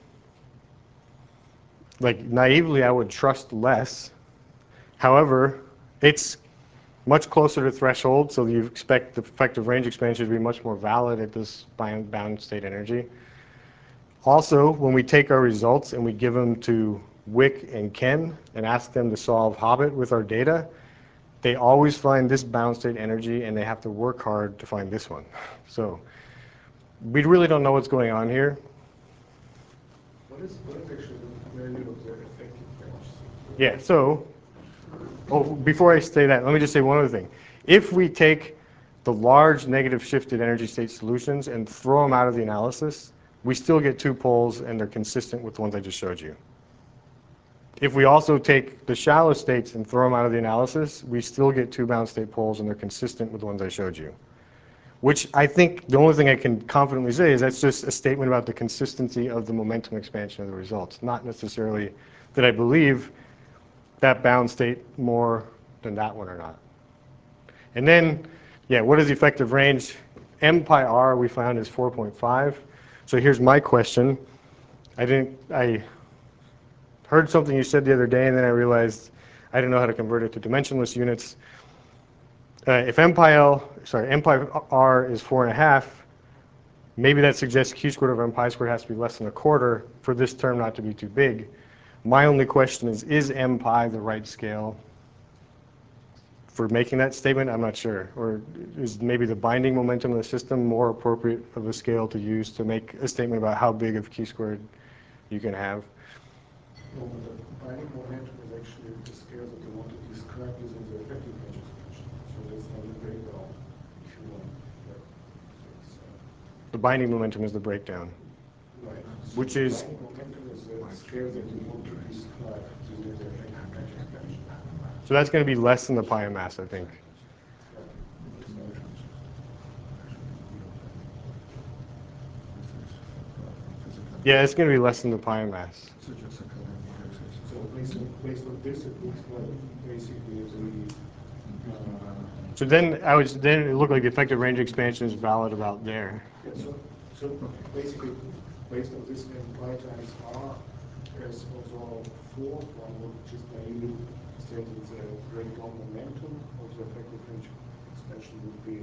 like, naively I would trust less. However, it's much closer to threshold, so you expect the effective range expansion to be much more valid at this bound state energy. Also, when we take our results and we give them to Wick and Ken and ask them to solve Hobbit with our data, they always find this bound state energy and they have to work hard to find this one. So we really don't know what's going on here. What is actually the value of the effective range? Yeah, so before I say that, let me just say one other thing. If we take the large negative shifted energy state solutions and throw them out of the analysis, we still get 2 poles and they're consistent with the ones I just showed you. If we also take the shallow states and throw them out of the analysis, we still get 2 bound state poles and they're consistent with the ones I showed you. Which I think the only thing I can confidently say is that's just a statement about the consistency of the momentum expansion of the results, not necessarily that I believe that bound state more than that one or not. And then, yeah, what is the effective range? M pi r we found is 4.5. So here's my question. I heard something you said the other day, and then I realized I didn't know how to convert it to dimensionless units. If m pi r is 4.5, maybe that suggests q squared over m pi squared has to be less than 1/4 for this term not to be too big. My only question is m pi the right scale for making that statement? I'm not sure. Or is maybe the binding momentum of the system more appropriate of a scale to use to make a statement about how big of q squared you can have? No, but the binding momentum is actually the scale that you want to describe using the effective range expansion. So that's not a breakdown if you want. The binding momentum is the breakdown, Right. which is, Binding momentum is the scale that you want to describe using the electric potential. so that's going to be less than the pi mass, I think. Yeah, it's going to be less than the pi mass. So based on this, it looks like basically So then it looked like the effective range expansion is valid about there. yeah, so basically, based on this n pi times r as also 4, one would just naively state that the breakdown momentum of the effective range expansion would be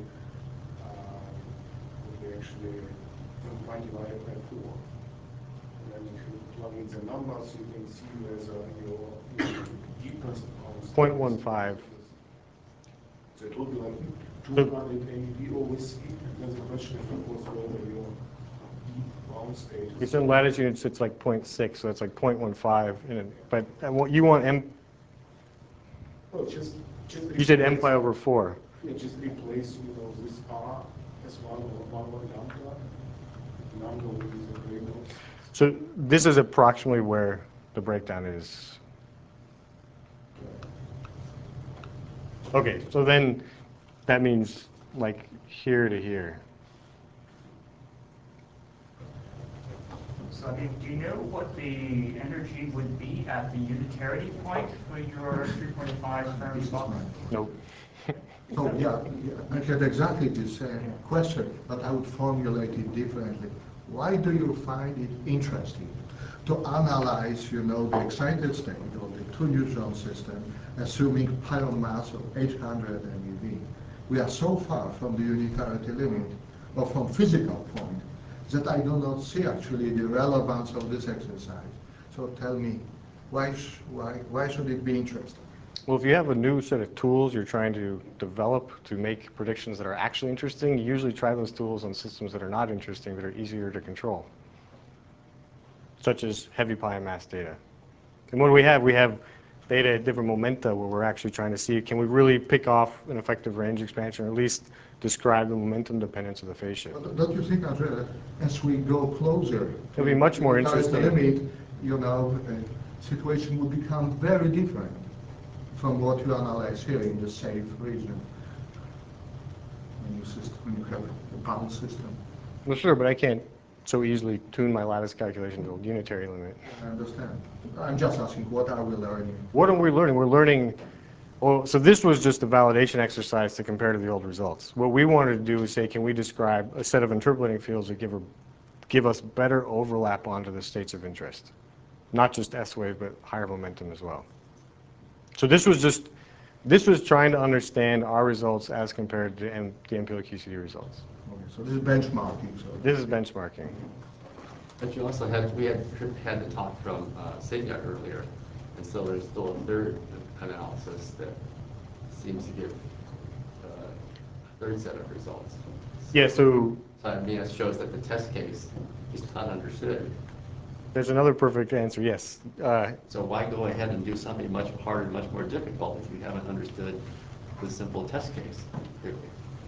actually n pi divided by 4. And then if you plug in the numbers, you can see whether your deepest bounds. 0.15. So it would be like 200 AeV over C, and then the question is, of course, whether your deep bound state is. It's in latitude, it's like 0.6, so it's like 0.15. But what you want Oh, just you said m pi over 4. Yeah, just replace, this R as 1 over 1 lambda. Lambda will be the Reynolds. So this is approximately where the breakdown is. Okay, so then that means like here to here. So do you know what the energy would be at the unitarity point for your 3.5 Fermi-Box? Nope. So yeah, I had exactly the same question, but I would formulate it differently. Why do you find it interesting to analyze, the excited state of the two-neutron system, assuming pion mass of 800 MeV? We are so far from the unitarity limit, or from physical point, that I do not see actually the relevance of this exercise. So tell me, why should it be interesting? Well, if you have a new set of tools you're trying to develop to make predictions that are actually interesting, you usually try those tools on systems that are not interesting, that are easier to control, such as heavy pi mass data. And what do we have? We have data at different momenta where we're actually trying to see, can we really pick off an effective range expansion, or at least describe the momentum dependence of the phase shift? But don't you think, Andrea, as we go closer It'll be much more to the interesting. limit, situation will become very different from what you analyze here in the safe region when you have a bound system. Well, sure, but I can't so easily tune my lattice calculation to a unitary limit. I understand. I'm just asking, what are we learning? What are we learning? We're learning, well, so this was just a validation exercise to compare to the old results. What we wanted to do is say, can we describe a set of interpolating fields that give us better overlap onto the states of interest? Not just S wave, but higher momentum as well. So this was trying to understand our results as compared to the MPLQCD results. Okay, so this is benchmarking. So This is benchmarking. But you also we had the talk from Seiya earlier, and so there's still a third analysis that seems to give a third set of results. Yeah, so So I mean, it shows that the test case is not understood. there's another perfect answer, yes. So why go ahead and do something much harder, much more difficult if you haven't understood the simple test case clearly?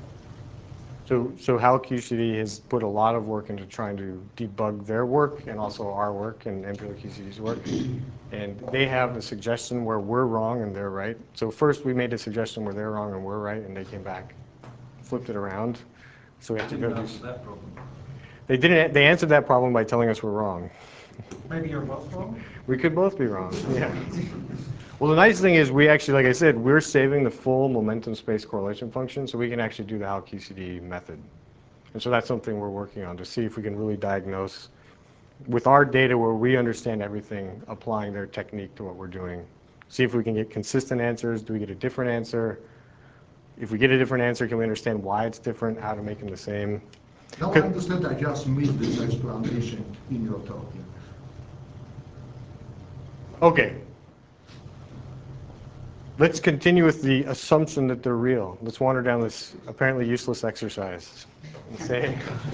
So HAL-QCD has put a lot of work into trying to debug their work and also our work and MPLQCD's work. And they have a suggestion where we're wrong and they're right. So first we made a suggestion where they're wrong and we're right, and they came back, flipped it around. So we have to go do that problem. They didn't. They answered that problem by telling us we're wrong. Maybe you're both wrong? We could both be wrong. Yeah. Well, the nice thing is we actually, like I said, we're saving the full momentum space correlation function, so we can actually do the HAL-QCD method. And so that's something we're working on to see if we can really diagnose with our data where we understand everything, applying their technique to what we're doing. See if we can get consistent answers. Do we get a different answer? If we get a different answer, can we understand why it's different, how to make them the same? now I understand I just missed this explanation in your talk. Okay. Let's continue with the assumption that they're real. Let's wander down this apparently useless exercise and say,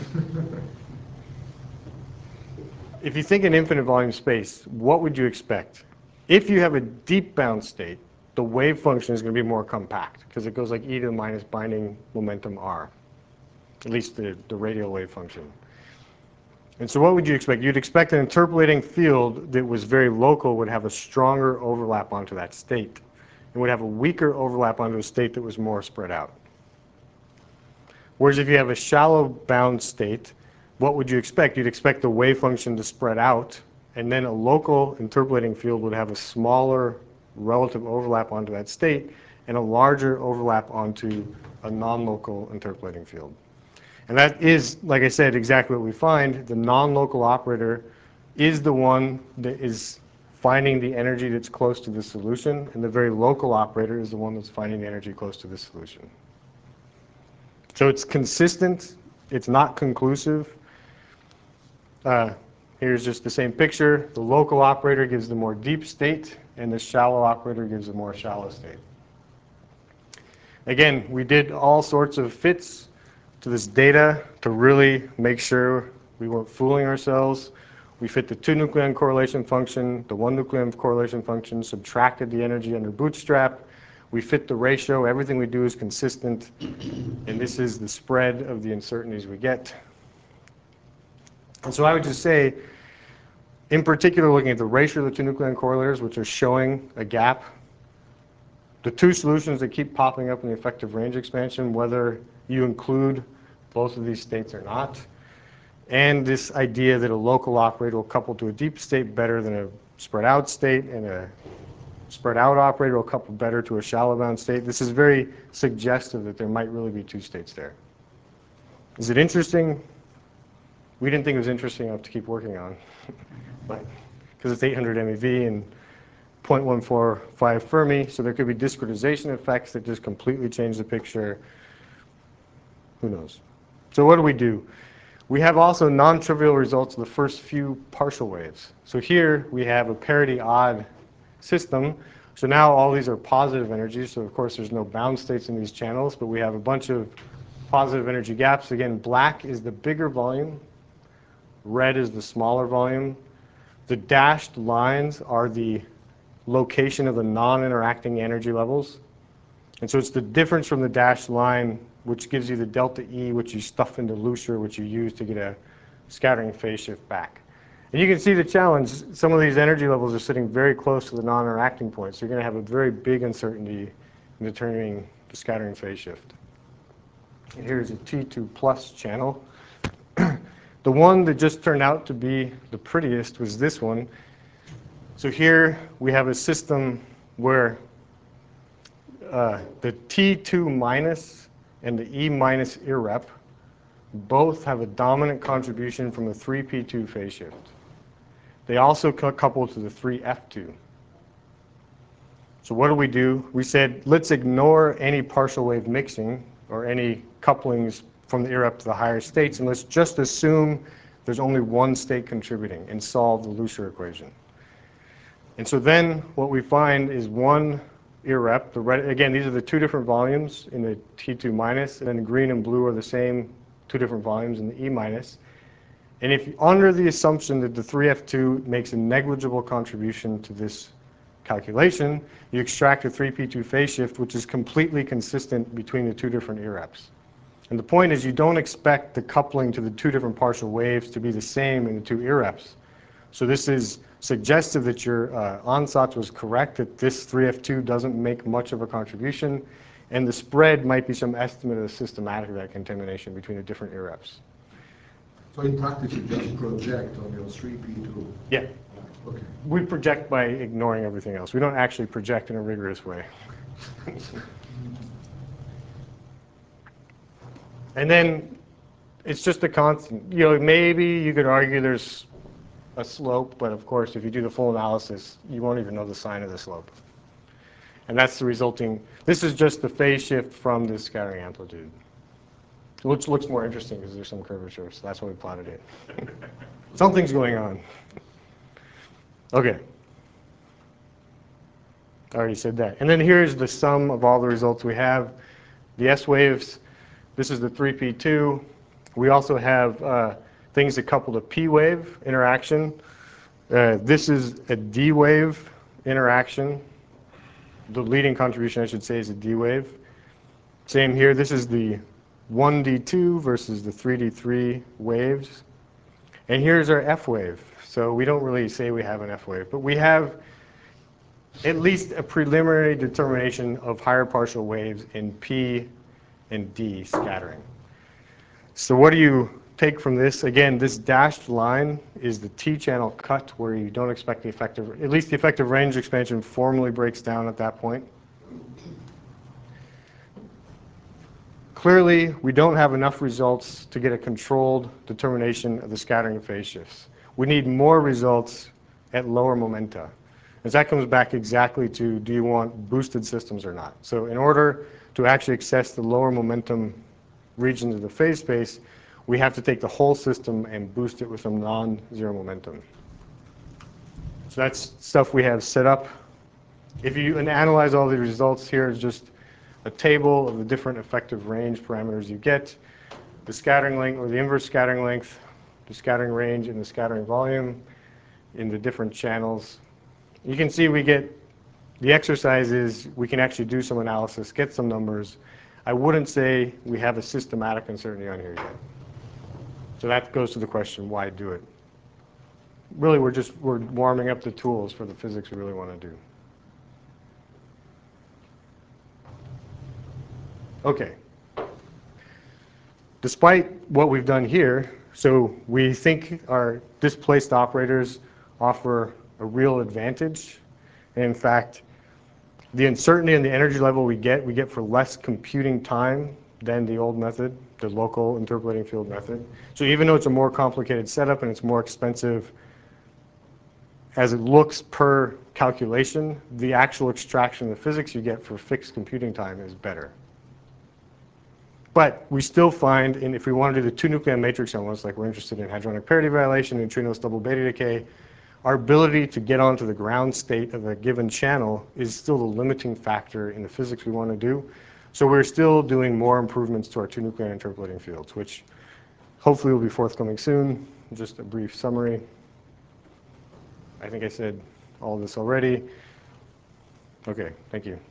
if you think in infinite volume space, what would you expect? If you have a deep bound state, the wave function is going to be more compact because it goes like e to the minus binding momentum r. at least the radial wave function. And so what would you expect? You'd expect an interpolating field that was very local would have a stronger overlap onto that state, and would have a weaker overlap onto a state that was more spread out. Whereas if you have a shallow bound state, what would you expect? You'd expect the wave function to spread out, and then a local interpolating field would have a smaller relative overlap onto that state and a larger overlap onto a non-local interpolating field. And that is, like I said, exactly what we find. The non-local operator is the one that is finding the energy that's close to the solution, and the very local operator is the one that's finding the energy close to the solution. So it's consistent, it's not conclusive. Here's just the same picture. The local operator gives the more deep state, and the shallow operator gives a more shallow state. Again, we did all sorts of fits to this data to really make sure we weren't fooling ourselves. We fit the 2 nucleon correlation function, the 1 nucleon correlation function, subtracted the energy under bootstrap. We fit the ratio. Everything we do is consistent. And this is the spread of the uncertainties we get. And so I would just say, in particular, looking at the ratio of the 2 nucleon correlators, which are showing a gap, the 2 solutions that keep popping up in the effective range expansion, whether you include both of these states or not, and this idea that a local operator will couple to a deep state better than a spread out state, and a spread out operator will couple better to a shallow bound state. This is very suggestive that there might really be 2 states there. Is it interesting? We didn't think it was interesting enough to keep working on, but because it's 800 MeV and 0.145 Fermi, so there could be discretization effects that just completely change the picture. Who knows? So what do? We have also non-trivial results of the first few partial waves. So here we have a parity-odd system. So now all these are positive energies. So of course there's no bound states in these channels, but we have a bunch of positive energy gaps. Again, black is the bigger volume. Red is the smaller volume. The dashed lines are the location of the non-interacting energy levels. And so it's the difference from the dashed line which gives you the delta E, which you stuff into Lucier, which you use to get a scattering phase shift back. And you can see the challenge. Some of these energy levels are sitting very close to the non-interacting points. So you're going to have a very big uncertainty in determining the scattering phase shift. And here's a T2 plus channel. The one that just turned out to be the prettiest was this one. So here we have a system where the T2 minus and the E minus irrep both have a dominant contribution from the 3p2 phase shift. They also couple to the 3f2. So what do? We said, let's ignore any partial wave mixing or any couplings from the irrep to the higher states, and let's just assume there's only one state contributing and solve the Lucier equation. And so then what we find is one irrep. Again, these are the 2 different volumes in the T2 minus, and then green and blue are the same 2 different volumes in the E minus. And if under the assumption that the 3f2 makes a negligible contribution to this calculation, you extract a 3p2 phase shift, which is completely consistent between the 2 different irreps. And the point is, you don't expect the coupling to the 2 different partial waves to be the same in the 2 irreps. So this is suggestive that your ansatz was correct, that this 3f2 doesn't make much of a contribution, and the spread might be some estimate of the systematic of that contamination between the different irreps. So in practice, you just project on your 3p2. Yeah. Okay. We project by ignoring everything else. We don't actually project in a rigorous way. And then it's just a constant. Maybe you could argue there's a slope, but of course, if you do the full analysis, you won't even know the sign of the slope. And that's the resulting. This is just the phase shift from this scattering amplitude. Which looks more interesting because there's some curvature, so that's why we plotted it. Something's going on. Okay. I already said that. And then here's the sum of all the results we have. The S waves, this is the 3p2. We also have things that couple to P wave interaction. This is a D wave interaction. The leading contribution, I should say, is a D wave. Same here. This is the 1D2 versus the 3D3 waves. And here's our F wave. So we don't really say we have an F wave, but we have at least a preliminary determination of higher partial waves in P and D scattering. So what do you take from this? Again, this dashed line is the T-channel cut where you don't expect the effective, at least the effective range expansion formally breaks down at that point. Clearly, we don't have enough results to get a controlled determination of the scattering phase shifts. We need more results at lower momenta. And that comes back exactly to, do you want boosted systems or not? So in order to actually access the lower momentum regions of the phase space, we have to take the whole system and boost it with some non-zero momentum. So that's stuff we have set up. If you analyze all the results, here is just a table of the different effective range parameters you get, the scattering length or the inverse scattering length, the scattering range, and the scattering volume in the different channels. You can see we get the exercises, we can actually do some analysis, get some numbers. I wouldn't say we have a systematic uncertainty on here yet. So that goes to the question, why do it? Really, we're warming up the tools for the physics we really want to do. Okay. Despite what we've done here, so we think our displaced operators offer a real advantage. And in fact, the uncertainty and the energy level we get for less computing time than the old method, the local interpolating field method. So even though it's a more complicated setup and it's more expensive as it looks per calculation, the actual extraction of the physics you get for fixed computing time is better. But we still find, and if we want to do the two nucleon matrix elements, like we're interested in hadronic parity violation, neutrinos double beta decay, our ability to get onto the ground state of a given channel is still the limiting factor in the physics we want to do. So we're still doing more improvements to our two nucleon interpolating fields, which hopefully will be forthcoming soon. Just a brief summary. I think I said all of this already. Okay, thank you.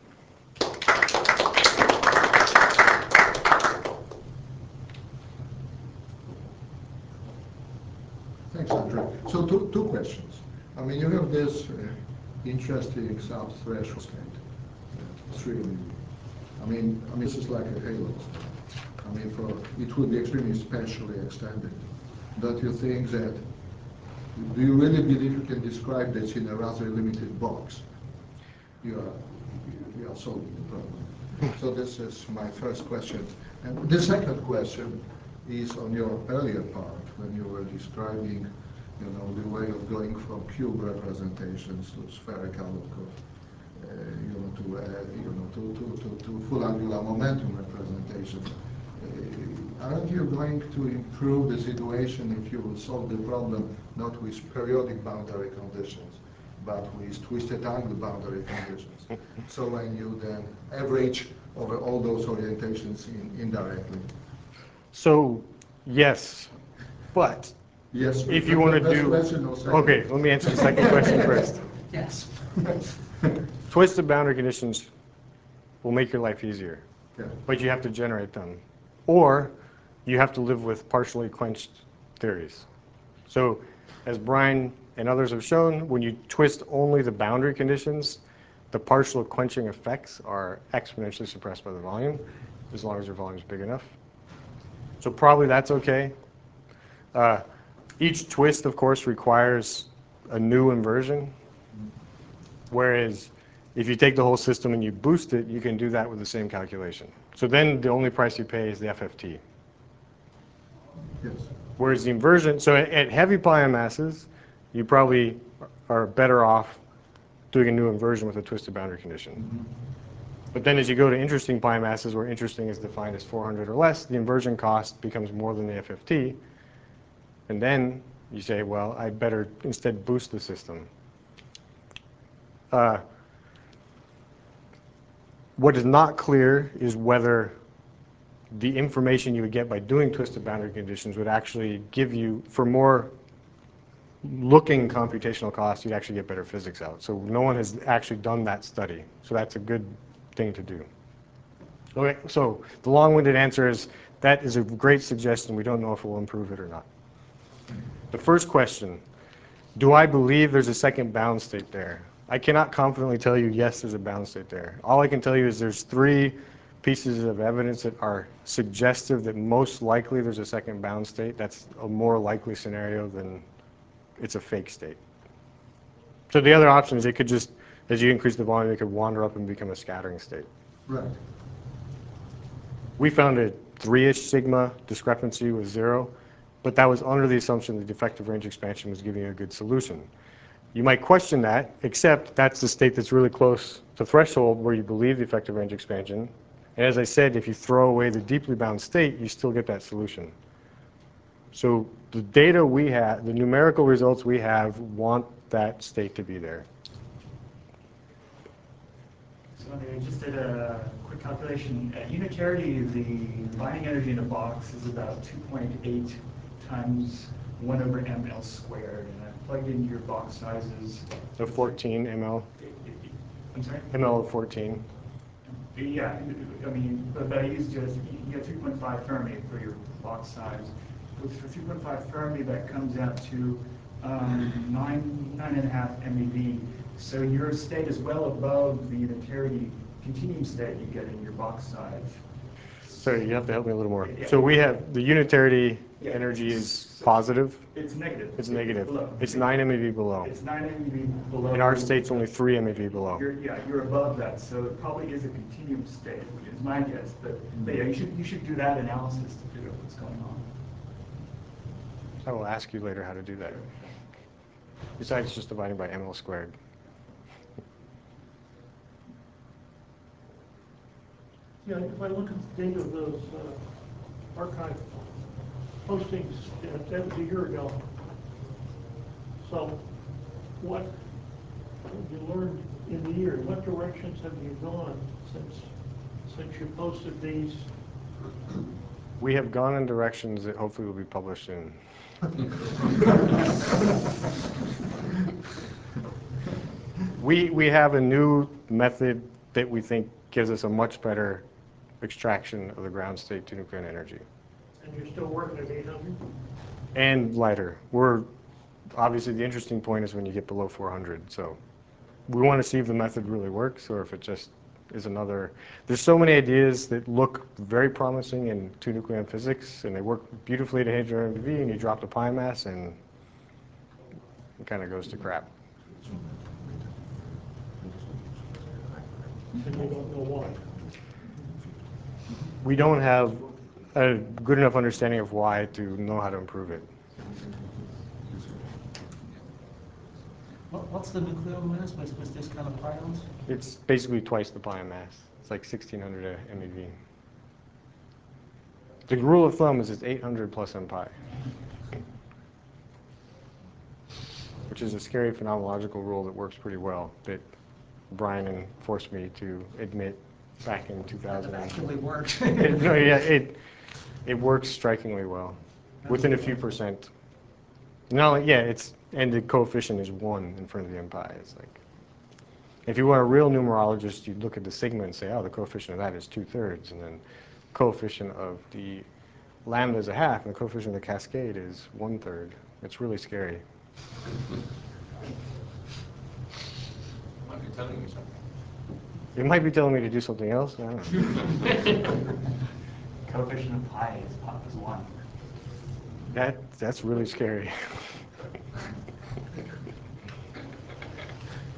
Thanks, Andrew. So two questions. I mean, you have this interesting sub-threshold state. It's really, I mean, this is like a halo. I mean, it would be extremely spatially extended. Don't you think that, do you really believe you can describe this in a rather limited box? You are solving the problem. So this is my first question. And the second question is on your earlier part, when you were describing, you know, the way of going from cube representations to spherical, of course, to full angular momentum representations. Aren't you going to improve the situation if you will solve the problem not with periodic boundary conditions, but with twisted angle boundary conditions? So when you then average over all those orientations indirectly. So, yes, but yes, if you want to do... Okay, let me answer the second question first. Yes. Twisted boundary conditions will make your life easier, Yeah. but you have to generate them. Or you have to live with partially quenched theories. So as Brian and others have shown, when you twist only the boundary conditions, the partial quenching effects are exponentially suppressed by the volume, as long as your volume is big enough. So probably that's okay. Each twist, of course, requires a new inversion, whereas if you take the whole system and you boost it, you can do that with the same calculation. So then the only price you pay is the FFT. Yes. Whereas the inversion, so at heavy pion masses, you probably are better off doing a new inversion with a twisted boundary condition. Mm-hmm. But then as you go to interesting pion masses, where interesting is defined as 400 or less, the inversion cost becomes more than the FFT. And then you say, well, I better instead boost the system. What is not clear is whether the information you would get by doing twisted boundary conditions would actually give you, for more looking computational costs, you'd actually get better physics out. So no one has actually done that study. So that's a good thing to do. Okay, so the long-winded answer is that is a great suggestion. We don't know if it will improve it or not. The first question, do I believe there's a second bound state there? I cannot confidently tell you, yes, there's a bound state there. All I can tell you is there's 3 pieces of evidence that are suggestive that most likely there's a second bound state. That's a more likely scenario than it's a fake state. So the other option is it could just, as you increase the volume, it could wander up and become a scattering state. Right. We found a 3-ish sigma discrepancy with 0, but that was under the assumption that the effective range expansion was giving you a good solution. You might question that, except that's the state that's really close to threshold where you believe the effective range expansion. And as I said, if you throw away the deeply bound state, you still get that solution. So the data we have, the numerical results we have, want that state to be there. So I just did a quick calculation. At unitarity, the binding energy in a box is about 2.8 times 1 over ml squared. And I plugged in your box sizes. So 14 ml. I'm sorry? ml of 14. Yeah, I mean, but I used just, you get 3.5 Fermi for your box size. For 3.5 Fermi, that comes out to 9.5 MeV. So your state is well above the unitarity continuum state you get in your box size. Sorry, you have to help me a little more. So we have the unitarity energy is positive. It's negative. It's negative. Below. It's 9 MeV below. It's 9 MeV below. In our state's only 3 MeV below. You're above that, so it probably is a continuum state, is my guess. But yeah, you should do that analysis to figure out what's going on. I will ask you later how to do that. Besides just dividing by ml squared. Yeah, if I look at the date of those archive postings, that was a year ago. So what have you learned in the year? What directions have you gone since you posted these? We have gone in directions that hopefully will be published soon. We have a new method that we think gives us a much better extraction of the ground state to nuclear energy. And you're still working at 800? And lighter. We're obviously, the interesting point is when you get below 400. So we want to see if the method really works or if it just is another. There's so many ideas that look very promising in 2 nucleon physics, and they work beautifully at 800 MeV, and you drop the pi mass, and it kind of goes to crap. And you don't know why. We don't have a good enough understanding of why to know how to improve it. What's the nuclear mass with this kind of ions? It's basically twice the pi mass. It's like 1600 MeV. The rule of thumb is it's 800 plus m pi, which is a scary phenomenological rule that works pretty well, that Brian forced me to admit back in 2000. It actually works. No, yeah, it works strikingly well, within a few percent. No, yeah, and the coefficient is 1 in front of the m pi. It's like, if you were a real numerologist, you'd look at the sigma and say, oh, the coefficient of that is 2/3, and then coefficient of the lambda is 1/2, and the coefficient of the cascade is 1/3. It's really scary. Might be telling you something. It might be telling me to do something else. I don't know. Coefficient of pi is 1. That's really scary.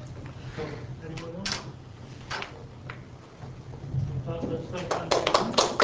Anyone else? Let's thank